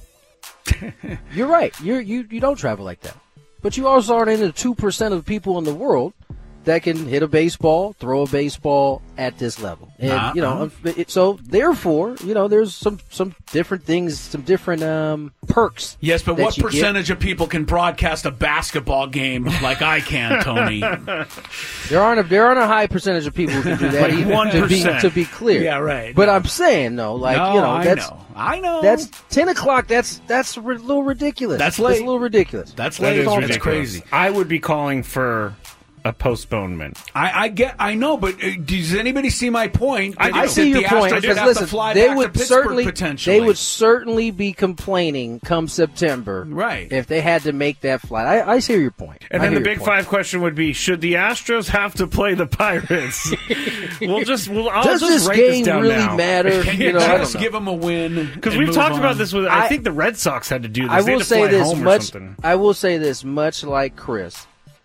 you're right. You you you don't travel like that, but you also aren't in the two percent of people in the world that can hit a baseball, throw a baseball at this level, and Uh-uh. you know, it, so therefore, you know, there's some some different things, some different um, perks. Yes, but that what you get. percentage of people can broadcast a basketball game like I can, Tony? There aren't a, there aren't a high percentage of people who can do that. Like even one to be percent. to be clear. Yeah, right. But I'm saying though, like No, you know, I that's know. I know. that's ten o'clock. That's that's a little ridiculous. That's That's late. a little ridiculous. That's That late. is That's ridiculous. crazy. I would be calling for a postponement. I, I get. I know, but uh, does anybody see my point? I That- do. I that see your the point Astros because have listen, to fly they back would to Pittsburgh certainly potentially. they would certainly be complaining come September, Right. if they had to make that flight. I, I see your point. And I then hear the your big point. five question would be: should the Astros have to play the Pirates? we'll just, we'll, I'll Does just this write game this down really now. matter? Can You you know, I don't just know. give them a win? Because and we've move talked on? about this with. I, I- think the Red Sox had to do this. I They had will to say fly this home or much. something. I will say this much like Chris.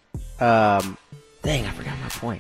Um, dang, I forgot my point.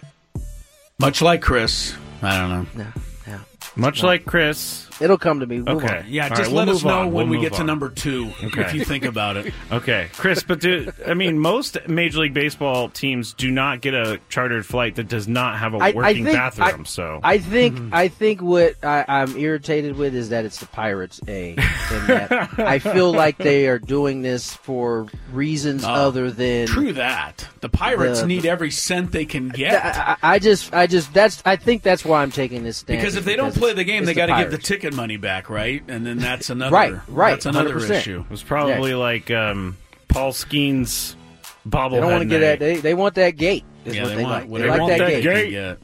Much like Chris. I don't know. No, no. Much No. like Chris. It'll come to me. Move Okay. on. Yeah, All just right, let we'll us move know on. when We'll we move get to on. number two, Okay. if you think about it. Okay, Chris, but do, I mean, most Major League Baseball teams do not get a chartered flight that does not have a I- I working think- bathroom. I- so I think I think what I, I'm irritated with is that it's the Pirates A, and that I feel like they are doing this for reasons Oh, other than True that. The Pirates The- need every cent they can get. I, I I just I just that's I think that's why I'm taking this stand. Because if is they don't because play the game, it's they got to give the Pirates. ticket money back, right? And then that's another Right, right, That's another one hundred percent. issue. it was probably like um, Paul Skeen's bobblehead. They don't want to get night. that. They, they want that gate. Is Yeah, what they they, want like. They whatever like want that, that gate. they gate. can get.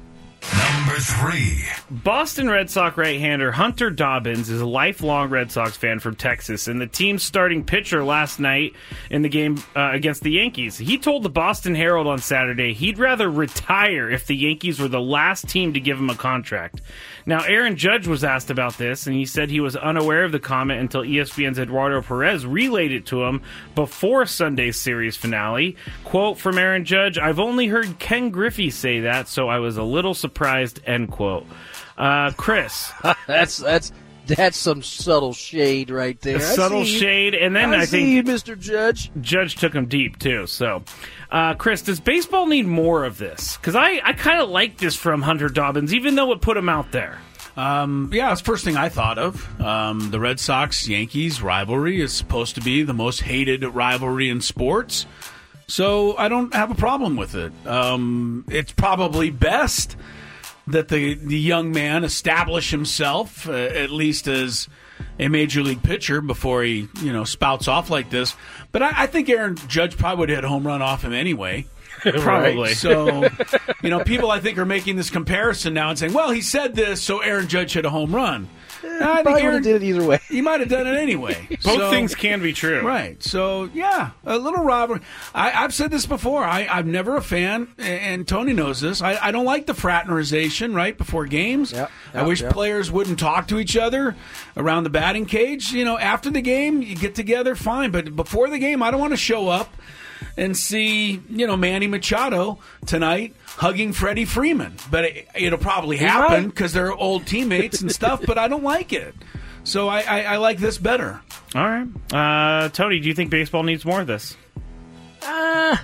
Number three. Boston Red Sox right-hander Hunter Dobbins is a lifelong Red Sox fan from Texas, and the team's starting pitcher last night in the game uh, against the Yankees. He told the Boston Herald on Saturday he'd rather retire if the Yankees were the last team to give him a contract. Now, Aaron Judge was asked about this, and he said he was unaware of the comment until E S P N's Eduardo Perez relayed it to him before Sunday's series finale. Quote from Aaron Judge, "I've only heard Ken Griffey say that, so I was a little surprised," end quote. Uh, Chris. that's that's that's some subtle shade right there. A I subtle see you. shade, and then I, I, see think you, Mister Judge. Judge took him deep too. So, uh, Chris, does baseball need more of this? Because I, I kind of like this from Hunter Dobbins, even though it put him out there. Um, yeah, it's the first thing I thought of. Um, the Red Sox-Yankees rivalry is supposed to be the most hated rivalry in sports, so I don't have a problem with it. Um, it's probably best that the, the young man establish himself, uh, at least as a major league pitcher, before he, you know, spouts off like this. But I, I think Aaron Judge probably would hit a home run off him anyway. Probably. Right? So, you know, people I think are making this comparison now and saying, well, he said this, so Aaron Judge hit a home run. I think Probably Aaron would've did it either way. He might have done it anyway. Both So- things can be true. Right. So, yeah, a little rivalry. I, I've said this before. I, I'm never a fan, and Tony knows this. I, I don't like the fraternization right before games. Yep, I yep, wish yep. players wouldn't talk to each other around the batting cage. You know, after the game, you get together, fine. But before the game, I don't want to show up and see, you know, Manny Machado tonight hugging Freddie Freeman. But it, it'll probably He happen might. because they're old teammates and stuff, but I don't like it. So I, I, I like this better. All right. Uh, Tony, do you think baseball needs more of this? Uh,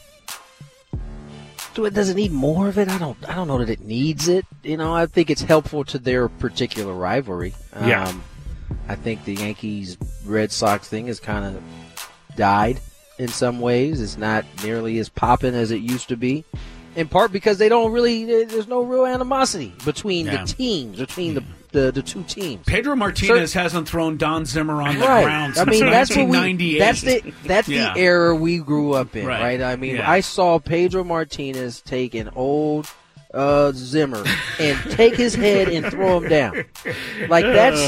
do it does it need more of it? I don't. I don't know that it needs it. You know, I think it's helpful to their particular rivalry. Yeah. Um, I think the Yankees Red Sox thing has kind of died in some ways. It's not nearly as popping as it used to be. In part because they don't really. There's no real animosity between Yeah. the teams, between the, the the two teams. Pedro Martinez Sir- hasn't thrown Don Zimmer on the right. ground I since mean, that's what we. nineteen ninety-eight. That's the that's Yeah. the era we grew up in, Right. right? I mean, Yeah. I saw Pedro Martinez take an old uh, Zimmer and take his head and throw him down. Like that's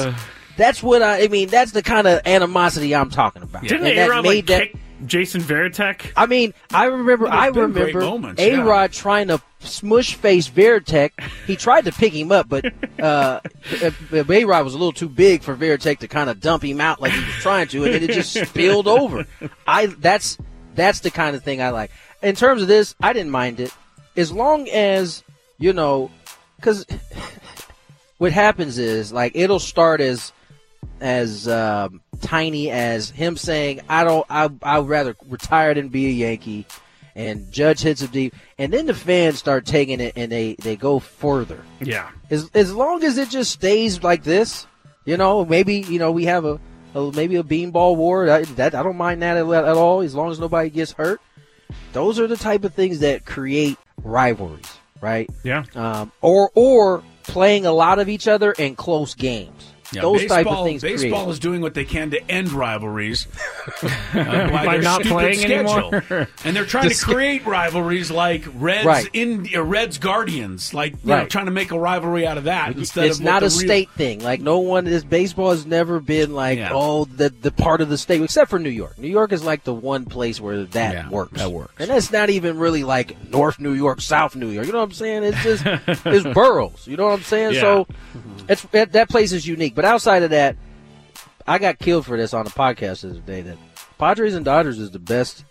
that's what I, I mean. That's the kind of animosity I'm talking about. Didn't And A-Rod that like made that- kick Jason Varitek? I mean, I remember. There's I been great remember moments, A-Rod trying to smush face Varitek. He tried to pick him up, but uh, A-Rod was a little too big for Varitek to kind of dump him out like he was trying to, and then it just spilled over. I that's that's the kind of thing I like. In terms of this, I didn't mind it as long as you know, because what happens is like it'll start as as um, tiny as him saying, "I don't, I, I'd rather retire than be a Yankee," and Judge hits him deep, and then the fans start taking it and they, they go further. Yeah. As as long as it just stays like this, you know, maybe you know we have a, a maybe a beanball war. I, that I don't mind that at, at all, as long as nobody gets hurt. Those are the type of things that create rivalries, right? Yeah. Um, or or playing a lot of each other in close games. Yeah, Those baseball, type of things. Baseball create. is doing what they can to end rivalries uh, By their not stupid playing schedule. anymore. And they're trying The to sch- create rivalries like Reds Right. in uh, Reds Guardians, like you know, Right. trying to make a rivalry out of that instead It's of not what a the real- state thing. Like no one is baseball has never been like Yeah. oh the the part of the state except for New York. New York is like the one place where that Yeah, works. that works. And that's not even really like North New York, South New York. You know what I'm saying? It's just it's boroughs. You know what I'm saying? Yeah. So it's that, that place is unique. But outside of that, I got killed for this on the podcast the other day that Padres and Dodgers is the best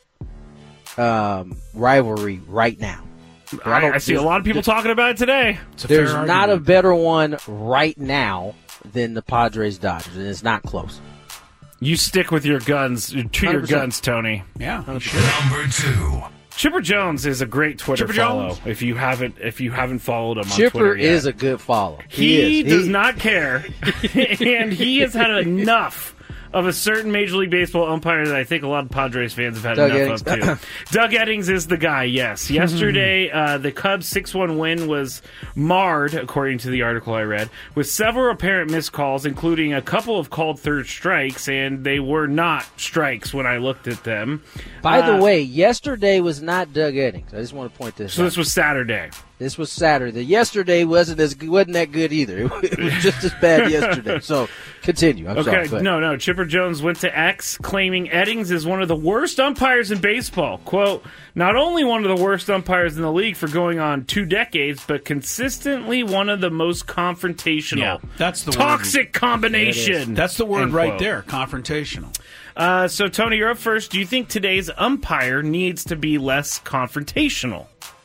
um, rivalry right now. I, don't- I see a lot of people talking about it today. It's a There's fair not a argument. better one right now than the Padres Dodgers, and it's not close. You stick with your guns, to your one hundred percent. guns, Tony. Yeah, Number two. Chipper Jones is a great Twitter Chipper follow. Jones? If you haven't, if you haven't followed him on Chipper Twitter yet. is a good follow. He, He, is. does He- not care, and he has had enough of a certain Major League Baseball umpire that I think a lot of Padres fans have had Doug enough Eddings. of too. Doug Eddings is the guy. Yes, yesterday uh, the Cubs' six one win was marred, according to the article I read, with several apparent missed calls, including a couple of called third strikes, and they were not strikes when I looked at them. By Uh, the way, yesterday was not Doug Eddings. I just want to point this so out. this was Saturday. This was Saturday. Yesterday wasn't as wasn't that good either. It was just as bad yesterday. So continue. I'm Okay, sorry. Go ahead. no, no. Chipper Jones went to X claiming Eddings is one of the worst umpires in baseball. Quote, not only one of the worst umpires in the league for going on two decades, but consistently one of the most confrontational. Yeah, that's the toxic word. combination. That's the word End right quote. there. Confrontational. Uh, so, Tony, you're up first. Do you think today's umpire needs to be less confrontational?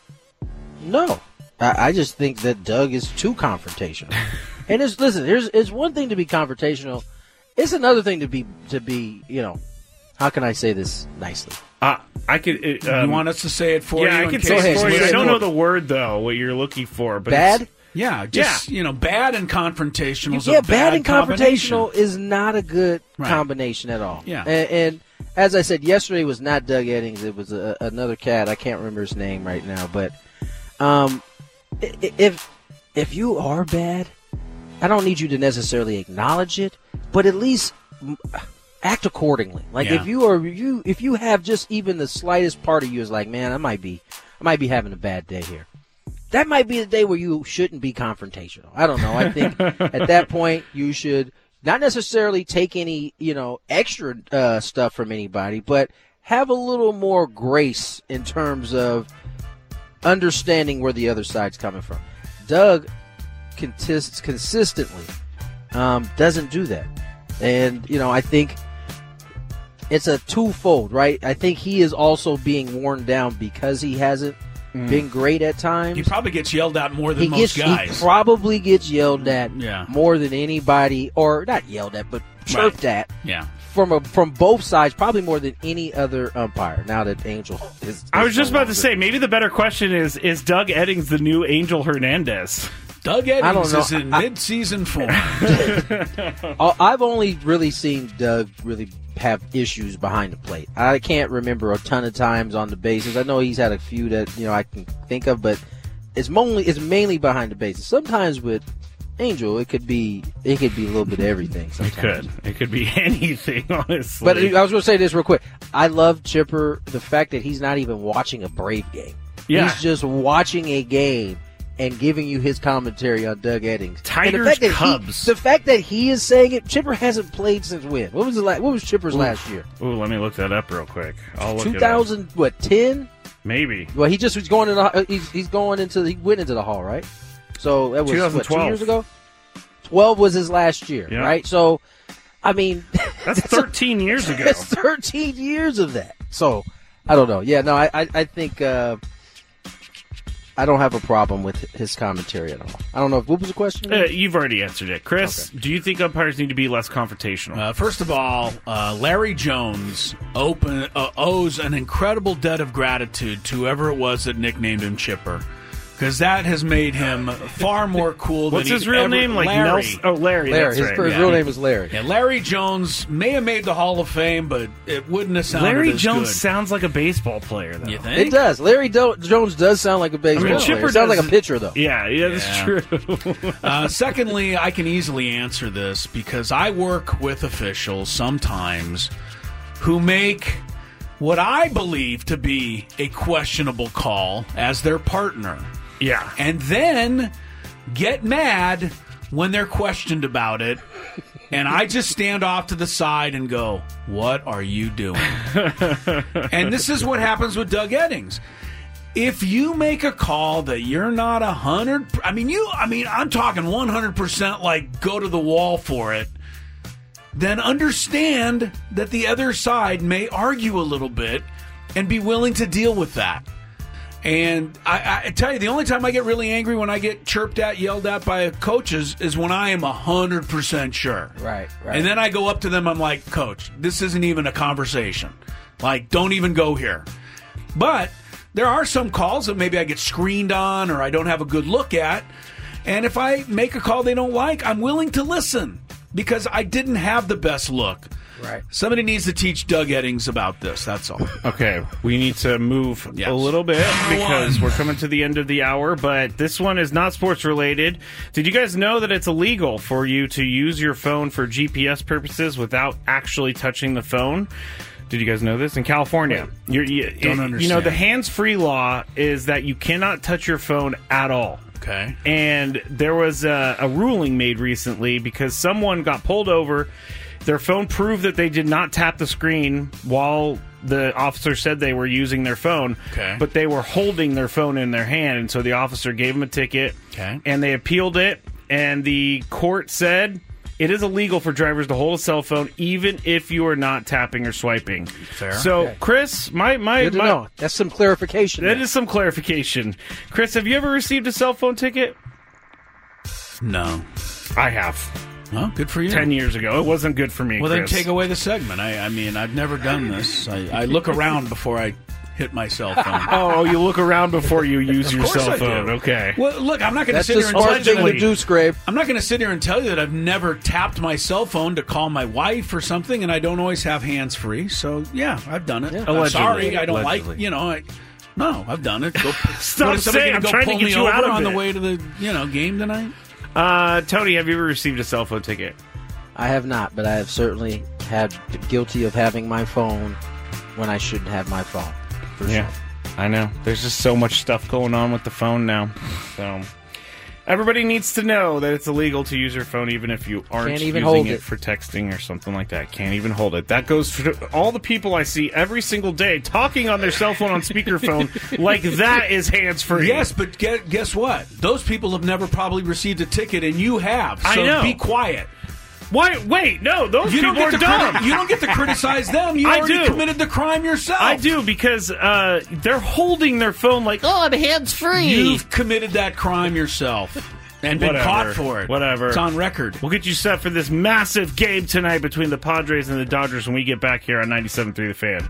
No, I, I just think that Doug is too confrontational. And it's listen, there's it's one thing to be confrontational. It's another thing to be to be you know. How can I say this nicely? Uh, I could. It, um, you want us to say it for yeah, you? I can in say case it it's for you. I Say don't it know for the word though. What you're looking for, but Bad? it's- Yeah, just you know, bad and confrontational. is a Yeah, bad and combination. confrontational is not a good Right. combination at all. Yeah. and, and as I said, yesterday was not Doug Eddings. It was a, another cat. I can't remember his name right now. But um, i- i- if if you are bad, I don't need you to necessarily acknowledge it, but at least mm, act accordingly. Like Yeah. if you are you if you have just even the slightest part of you is like, man, I might be I might be having a bad day here. That might be the day where you shouldn't be confrontational. I don't know. I think at that point you should not necessarily take any, you know, extra uh, stuff from anybody, but have a little more grace in terms of understanding where the other side's coming from. Doug contis- consistently um, doesn't do that. And, you know, I think it's a twofold, right? I think he is also being worn down because he hasn't been great at times. He probably gets yelled at more than He most gets, guys. He probably gets yelled at Yeah. more than anybody, or not yelled at, but chirped at yeah. from a, from both sides, probably more than any other umpire. Now that Angel is, is I was just no about to longer- say, maybe the better question is: Is Doug Eddings the new Angel Hernandez? Doug I don't Eddings know. is in I- mid-season form. Uh, I've only really seen Doug really have issues behind the plate. I can't remember a ton of times on the bases. I know he's had a few that you know I can think of, but it's mainly it's mainly behind the bases. Sometimes with Angel, it could be it could be a little bit of everything. It Sometimes. could. It could be anything, honestly. But I was going to say this real quick. I love Chipper, the fact that he's not even watching a Brave game. Yeah. He's just watching a game and giving you his commentary on Doug Eddings. Tigers, the fact that Cubs. He, the fact that he is saying it, Chipper hasn't played since when? What was the la- What was Chipper's Ooh. last year? Ooh, let me look that up real quick. I'll look two thousand, what, ten? Maybe. Well, he just was going in the, he's, he's going into, he went into the Hall, right? So that was, what, two years ago? twelve was his last year, yeah. right? So, I mean. That's thirteen years ago. That's thirteen years of that. So, I don't know. Yeah, no, I, I, I think, uh, I don't have a problem with his commentary at all. I don't know. If, what was the question? Uh, you've already answered it. Chris, okay. Do you think umpires need to be less confrontational? Uh, first of all, uh, Larry Jones open, uh, owes an incredible debt of gratitude to whoever it was that nicknamed him Chipper. Because that has made him far more cool than What's his real ever, name? Like Larry. Nelson? Oh, Larry. Larry. That's His, right. his yeah. real name is Larry. Yeah, Larry Jones may have made the Hall of Fame, but it wouldn't have sounded Larry as Jones good. sounds like a baseball player, though. You think? It does. Larry Do- Jones does sound like a baseball I mean, player. Chipper It sounds does, like a pitcher, though. Yeah, yeah, that's Yeah. true. uh, secondly, I can easily answer this because I work with officials sometimes who make what I believe to be a questionable call as their partner. Yeah. And then get mad when they're questioned about it. And I just stand off to the side and go, what are you doing? And this is what happens with Doug Eddings. If you make a call that you're not a hundred, I mean, you, I mean, I'm talking one hundred percent like go to the wall for it, then understand that the other side may argue a little bit and be willing to deal with that. And I, I tell you, the only time I get really angry when I get chirped at, yelled at by coaches is when I am one hundred percent sure. Right, right. And then I go up to them, I'm like, Coach, this isn't even a conversation. Like, don't even go here. But there are some calls that maybe I get screened on or I don't have a good look at. And if I make a call they don't like, I'm willing to listen because I didn't have the best look. Right. Somebody needs to teach Doug Eddings about this. That's all. Okay, we need to move Yes. a little bit because we're coming to the end of the hour, but this one is not sports related. Did you guys know that it's illegal for you to use your phone for G P S purposes without actually touching the phone? Did you guys know this? In California, you're, you, Don't it, understand. you know, the hands-free law is that you cannot touch your phone at all. Okay. And there was a, a ruling made recently because someone got pulled over. Their phone proved that they did not tap the screen while the officer said they were using their phone, Okay. but they were holding their phone in their hand, and so the officer gave them a ticket, Okay. and they appealed it, and the court said it is illegal for drivers to hold a cell phone even if you are not tapping or swiping. Fair. So, Okay. Chris, my... my, Good to my know. That's some clarification. That there. is some clarification. Chris, have you ever received a cell phone ticket? No. I have. Well, good for you. Ten years ago. It wasn't good for me, Well, then Chris. take away the segment. I, I mean, I've never done this. I, I look around before I hit my cell phone. Oh, you look around before you use Of your course cell I do. phone. Okay. Well, look, I'm not going to That's sit the here and smart tell thing you to that do, Scrape. I'm not going to sit here and tell you that I've never tapped my cell phone to call my wife or something, and I don't always have hands free. So yeah, I've done it. Yeah. I'm Allegedly. sorry, I don't Allegedly. like you know. I, no, I've done it. Go, Stop what, is somebody saying, gonna I'm go trying to pull get me you over out of on it. the way to the you know game tonight. Uh, Tony, have you ever received a cell phone ticket? I have not, but I have certainly had guilty of having my phone when I shouldn't have my phone. For Yeah, sure. I know. There's just so much stuff going on with the phone now. So everybody needs to know that it's illegal to use your phone even if you aren't Can't even using hold it, it. for texting or something like that. Can't even hold it. That goes for all the people I see every single day talking on their cell phone on speakerphone like that is hands-free. Yes, but get, guess what? Those people have never probably received a ticket, and you have. So I know. be quiet. Why? Wait, no, those You people don't, are get to dumb. criti- you don't get to criticize them. You I already do. committed the crime yourself. I do because uh, they're holding their phone like, oh, I'm hands-free. You've committed that crime yourself and been Whatever. caught for it. Whatever. It's on record. We'll get you set for this massive game tonight between the Padres and the Dodgers when we get back here on ninety-seven point three The Fan.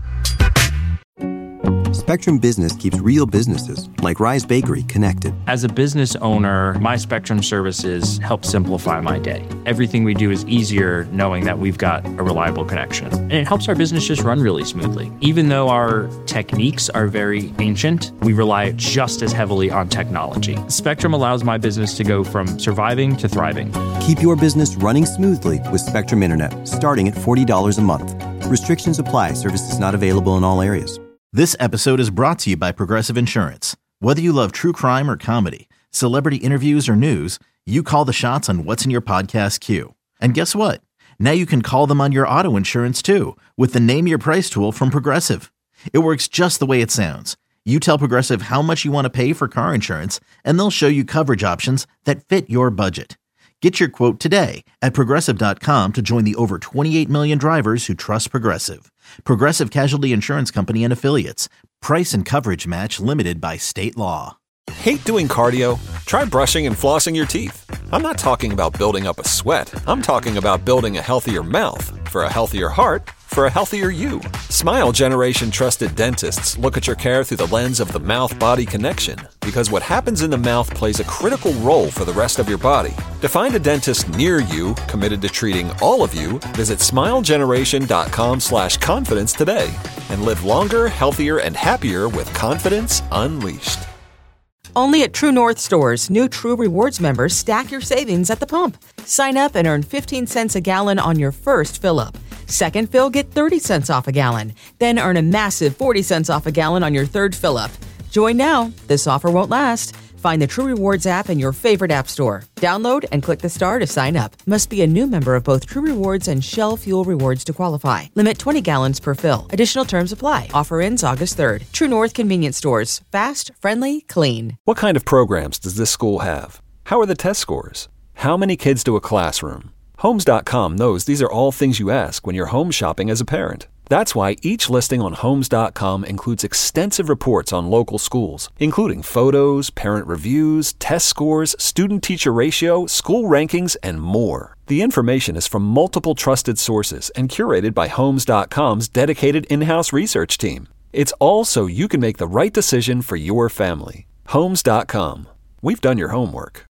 Spectrum Business keeps real businesses, like Rise Bakery, connected. As a business owner, my Spectrum services help simplify my day. Everything we do is easier knowing that we've got a reliable connection. And it helps our business just run really smoothly. Even though our techniques are very ancient, we rely just as heavily on technology. Spectrum allows my business to go from surviving to thriving. Keep your business running smoothly with Spectrum Internet, starting at forty dollars a month. Restrictions apply. Services not available in all areas. This episode is brought to you by Progressive Insurance. Whether you love true crime or comedy, Celebrity interviews or news, you call the shots on what's in your podcast queue. And guess what? Now you can call them on your auto insurance too with the Name Your Price tool from Progressive. It works just the way it sounds. You tell Progressive how much you want to pay for car insurance, and they'll show you coverage options that fit your budget. Get your quote today at Progressive dot com to join the over twenty-eight million drivers who trust Progressive. Progressive Casualty Insurance Company and Affiliates. Price and coverage match limited by state law. Hate doing cardio? Try brushing and flossing your teeth. I'm not talking about building up a sweat. I'm talking about building a healthier mouth for a healthier heart for a healthier you. Smile Generation trusted dentists look at your care through the lens of the mouth-body connection, because what happens in the mouth plays a critical role for the rest of your body. To find a dentist near you committed to treating all of you, visit smile generation dot com slash confidence today and live longer, healthier, and happier with confidence unleashed. Only at True North stores, new True Rewards members stack your savings at the pump. Sign up and earn fifteen cents a gallon on your first fill-up. Second fill, get thirty cents off a gallon. Then earn a massive forty cents off a gallon on your third fill-up. Join now. This offer won't last. Find the True Rewards app in your favorite app store. Download and click the star to sign up. Must be a new member of both True Rewards and Shell Fuel Rewards to qualify. Limit twenty gallons per fill. Additional terms apply. Offer ends August third. True North Convenience Stores. Fast, friendly, clean. What kind of programs does this school have? How are the test scores? How many kids to a classroom? Homes dot com knows these are all things you ask when you're home shopping as a parent. That's why each listing on Homes dot com includes extensive reports on local schools, including photos, parent reviews, test scores, student-teacher ratio, school rankings, and more. The information is from multiple trusted sources and curated by Homes dot com's dedicated in-house research team. It's all so you can make the right decision for your family. Homes dot com. We've done your homework.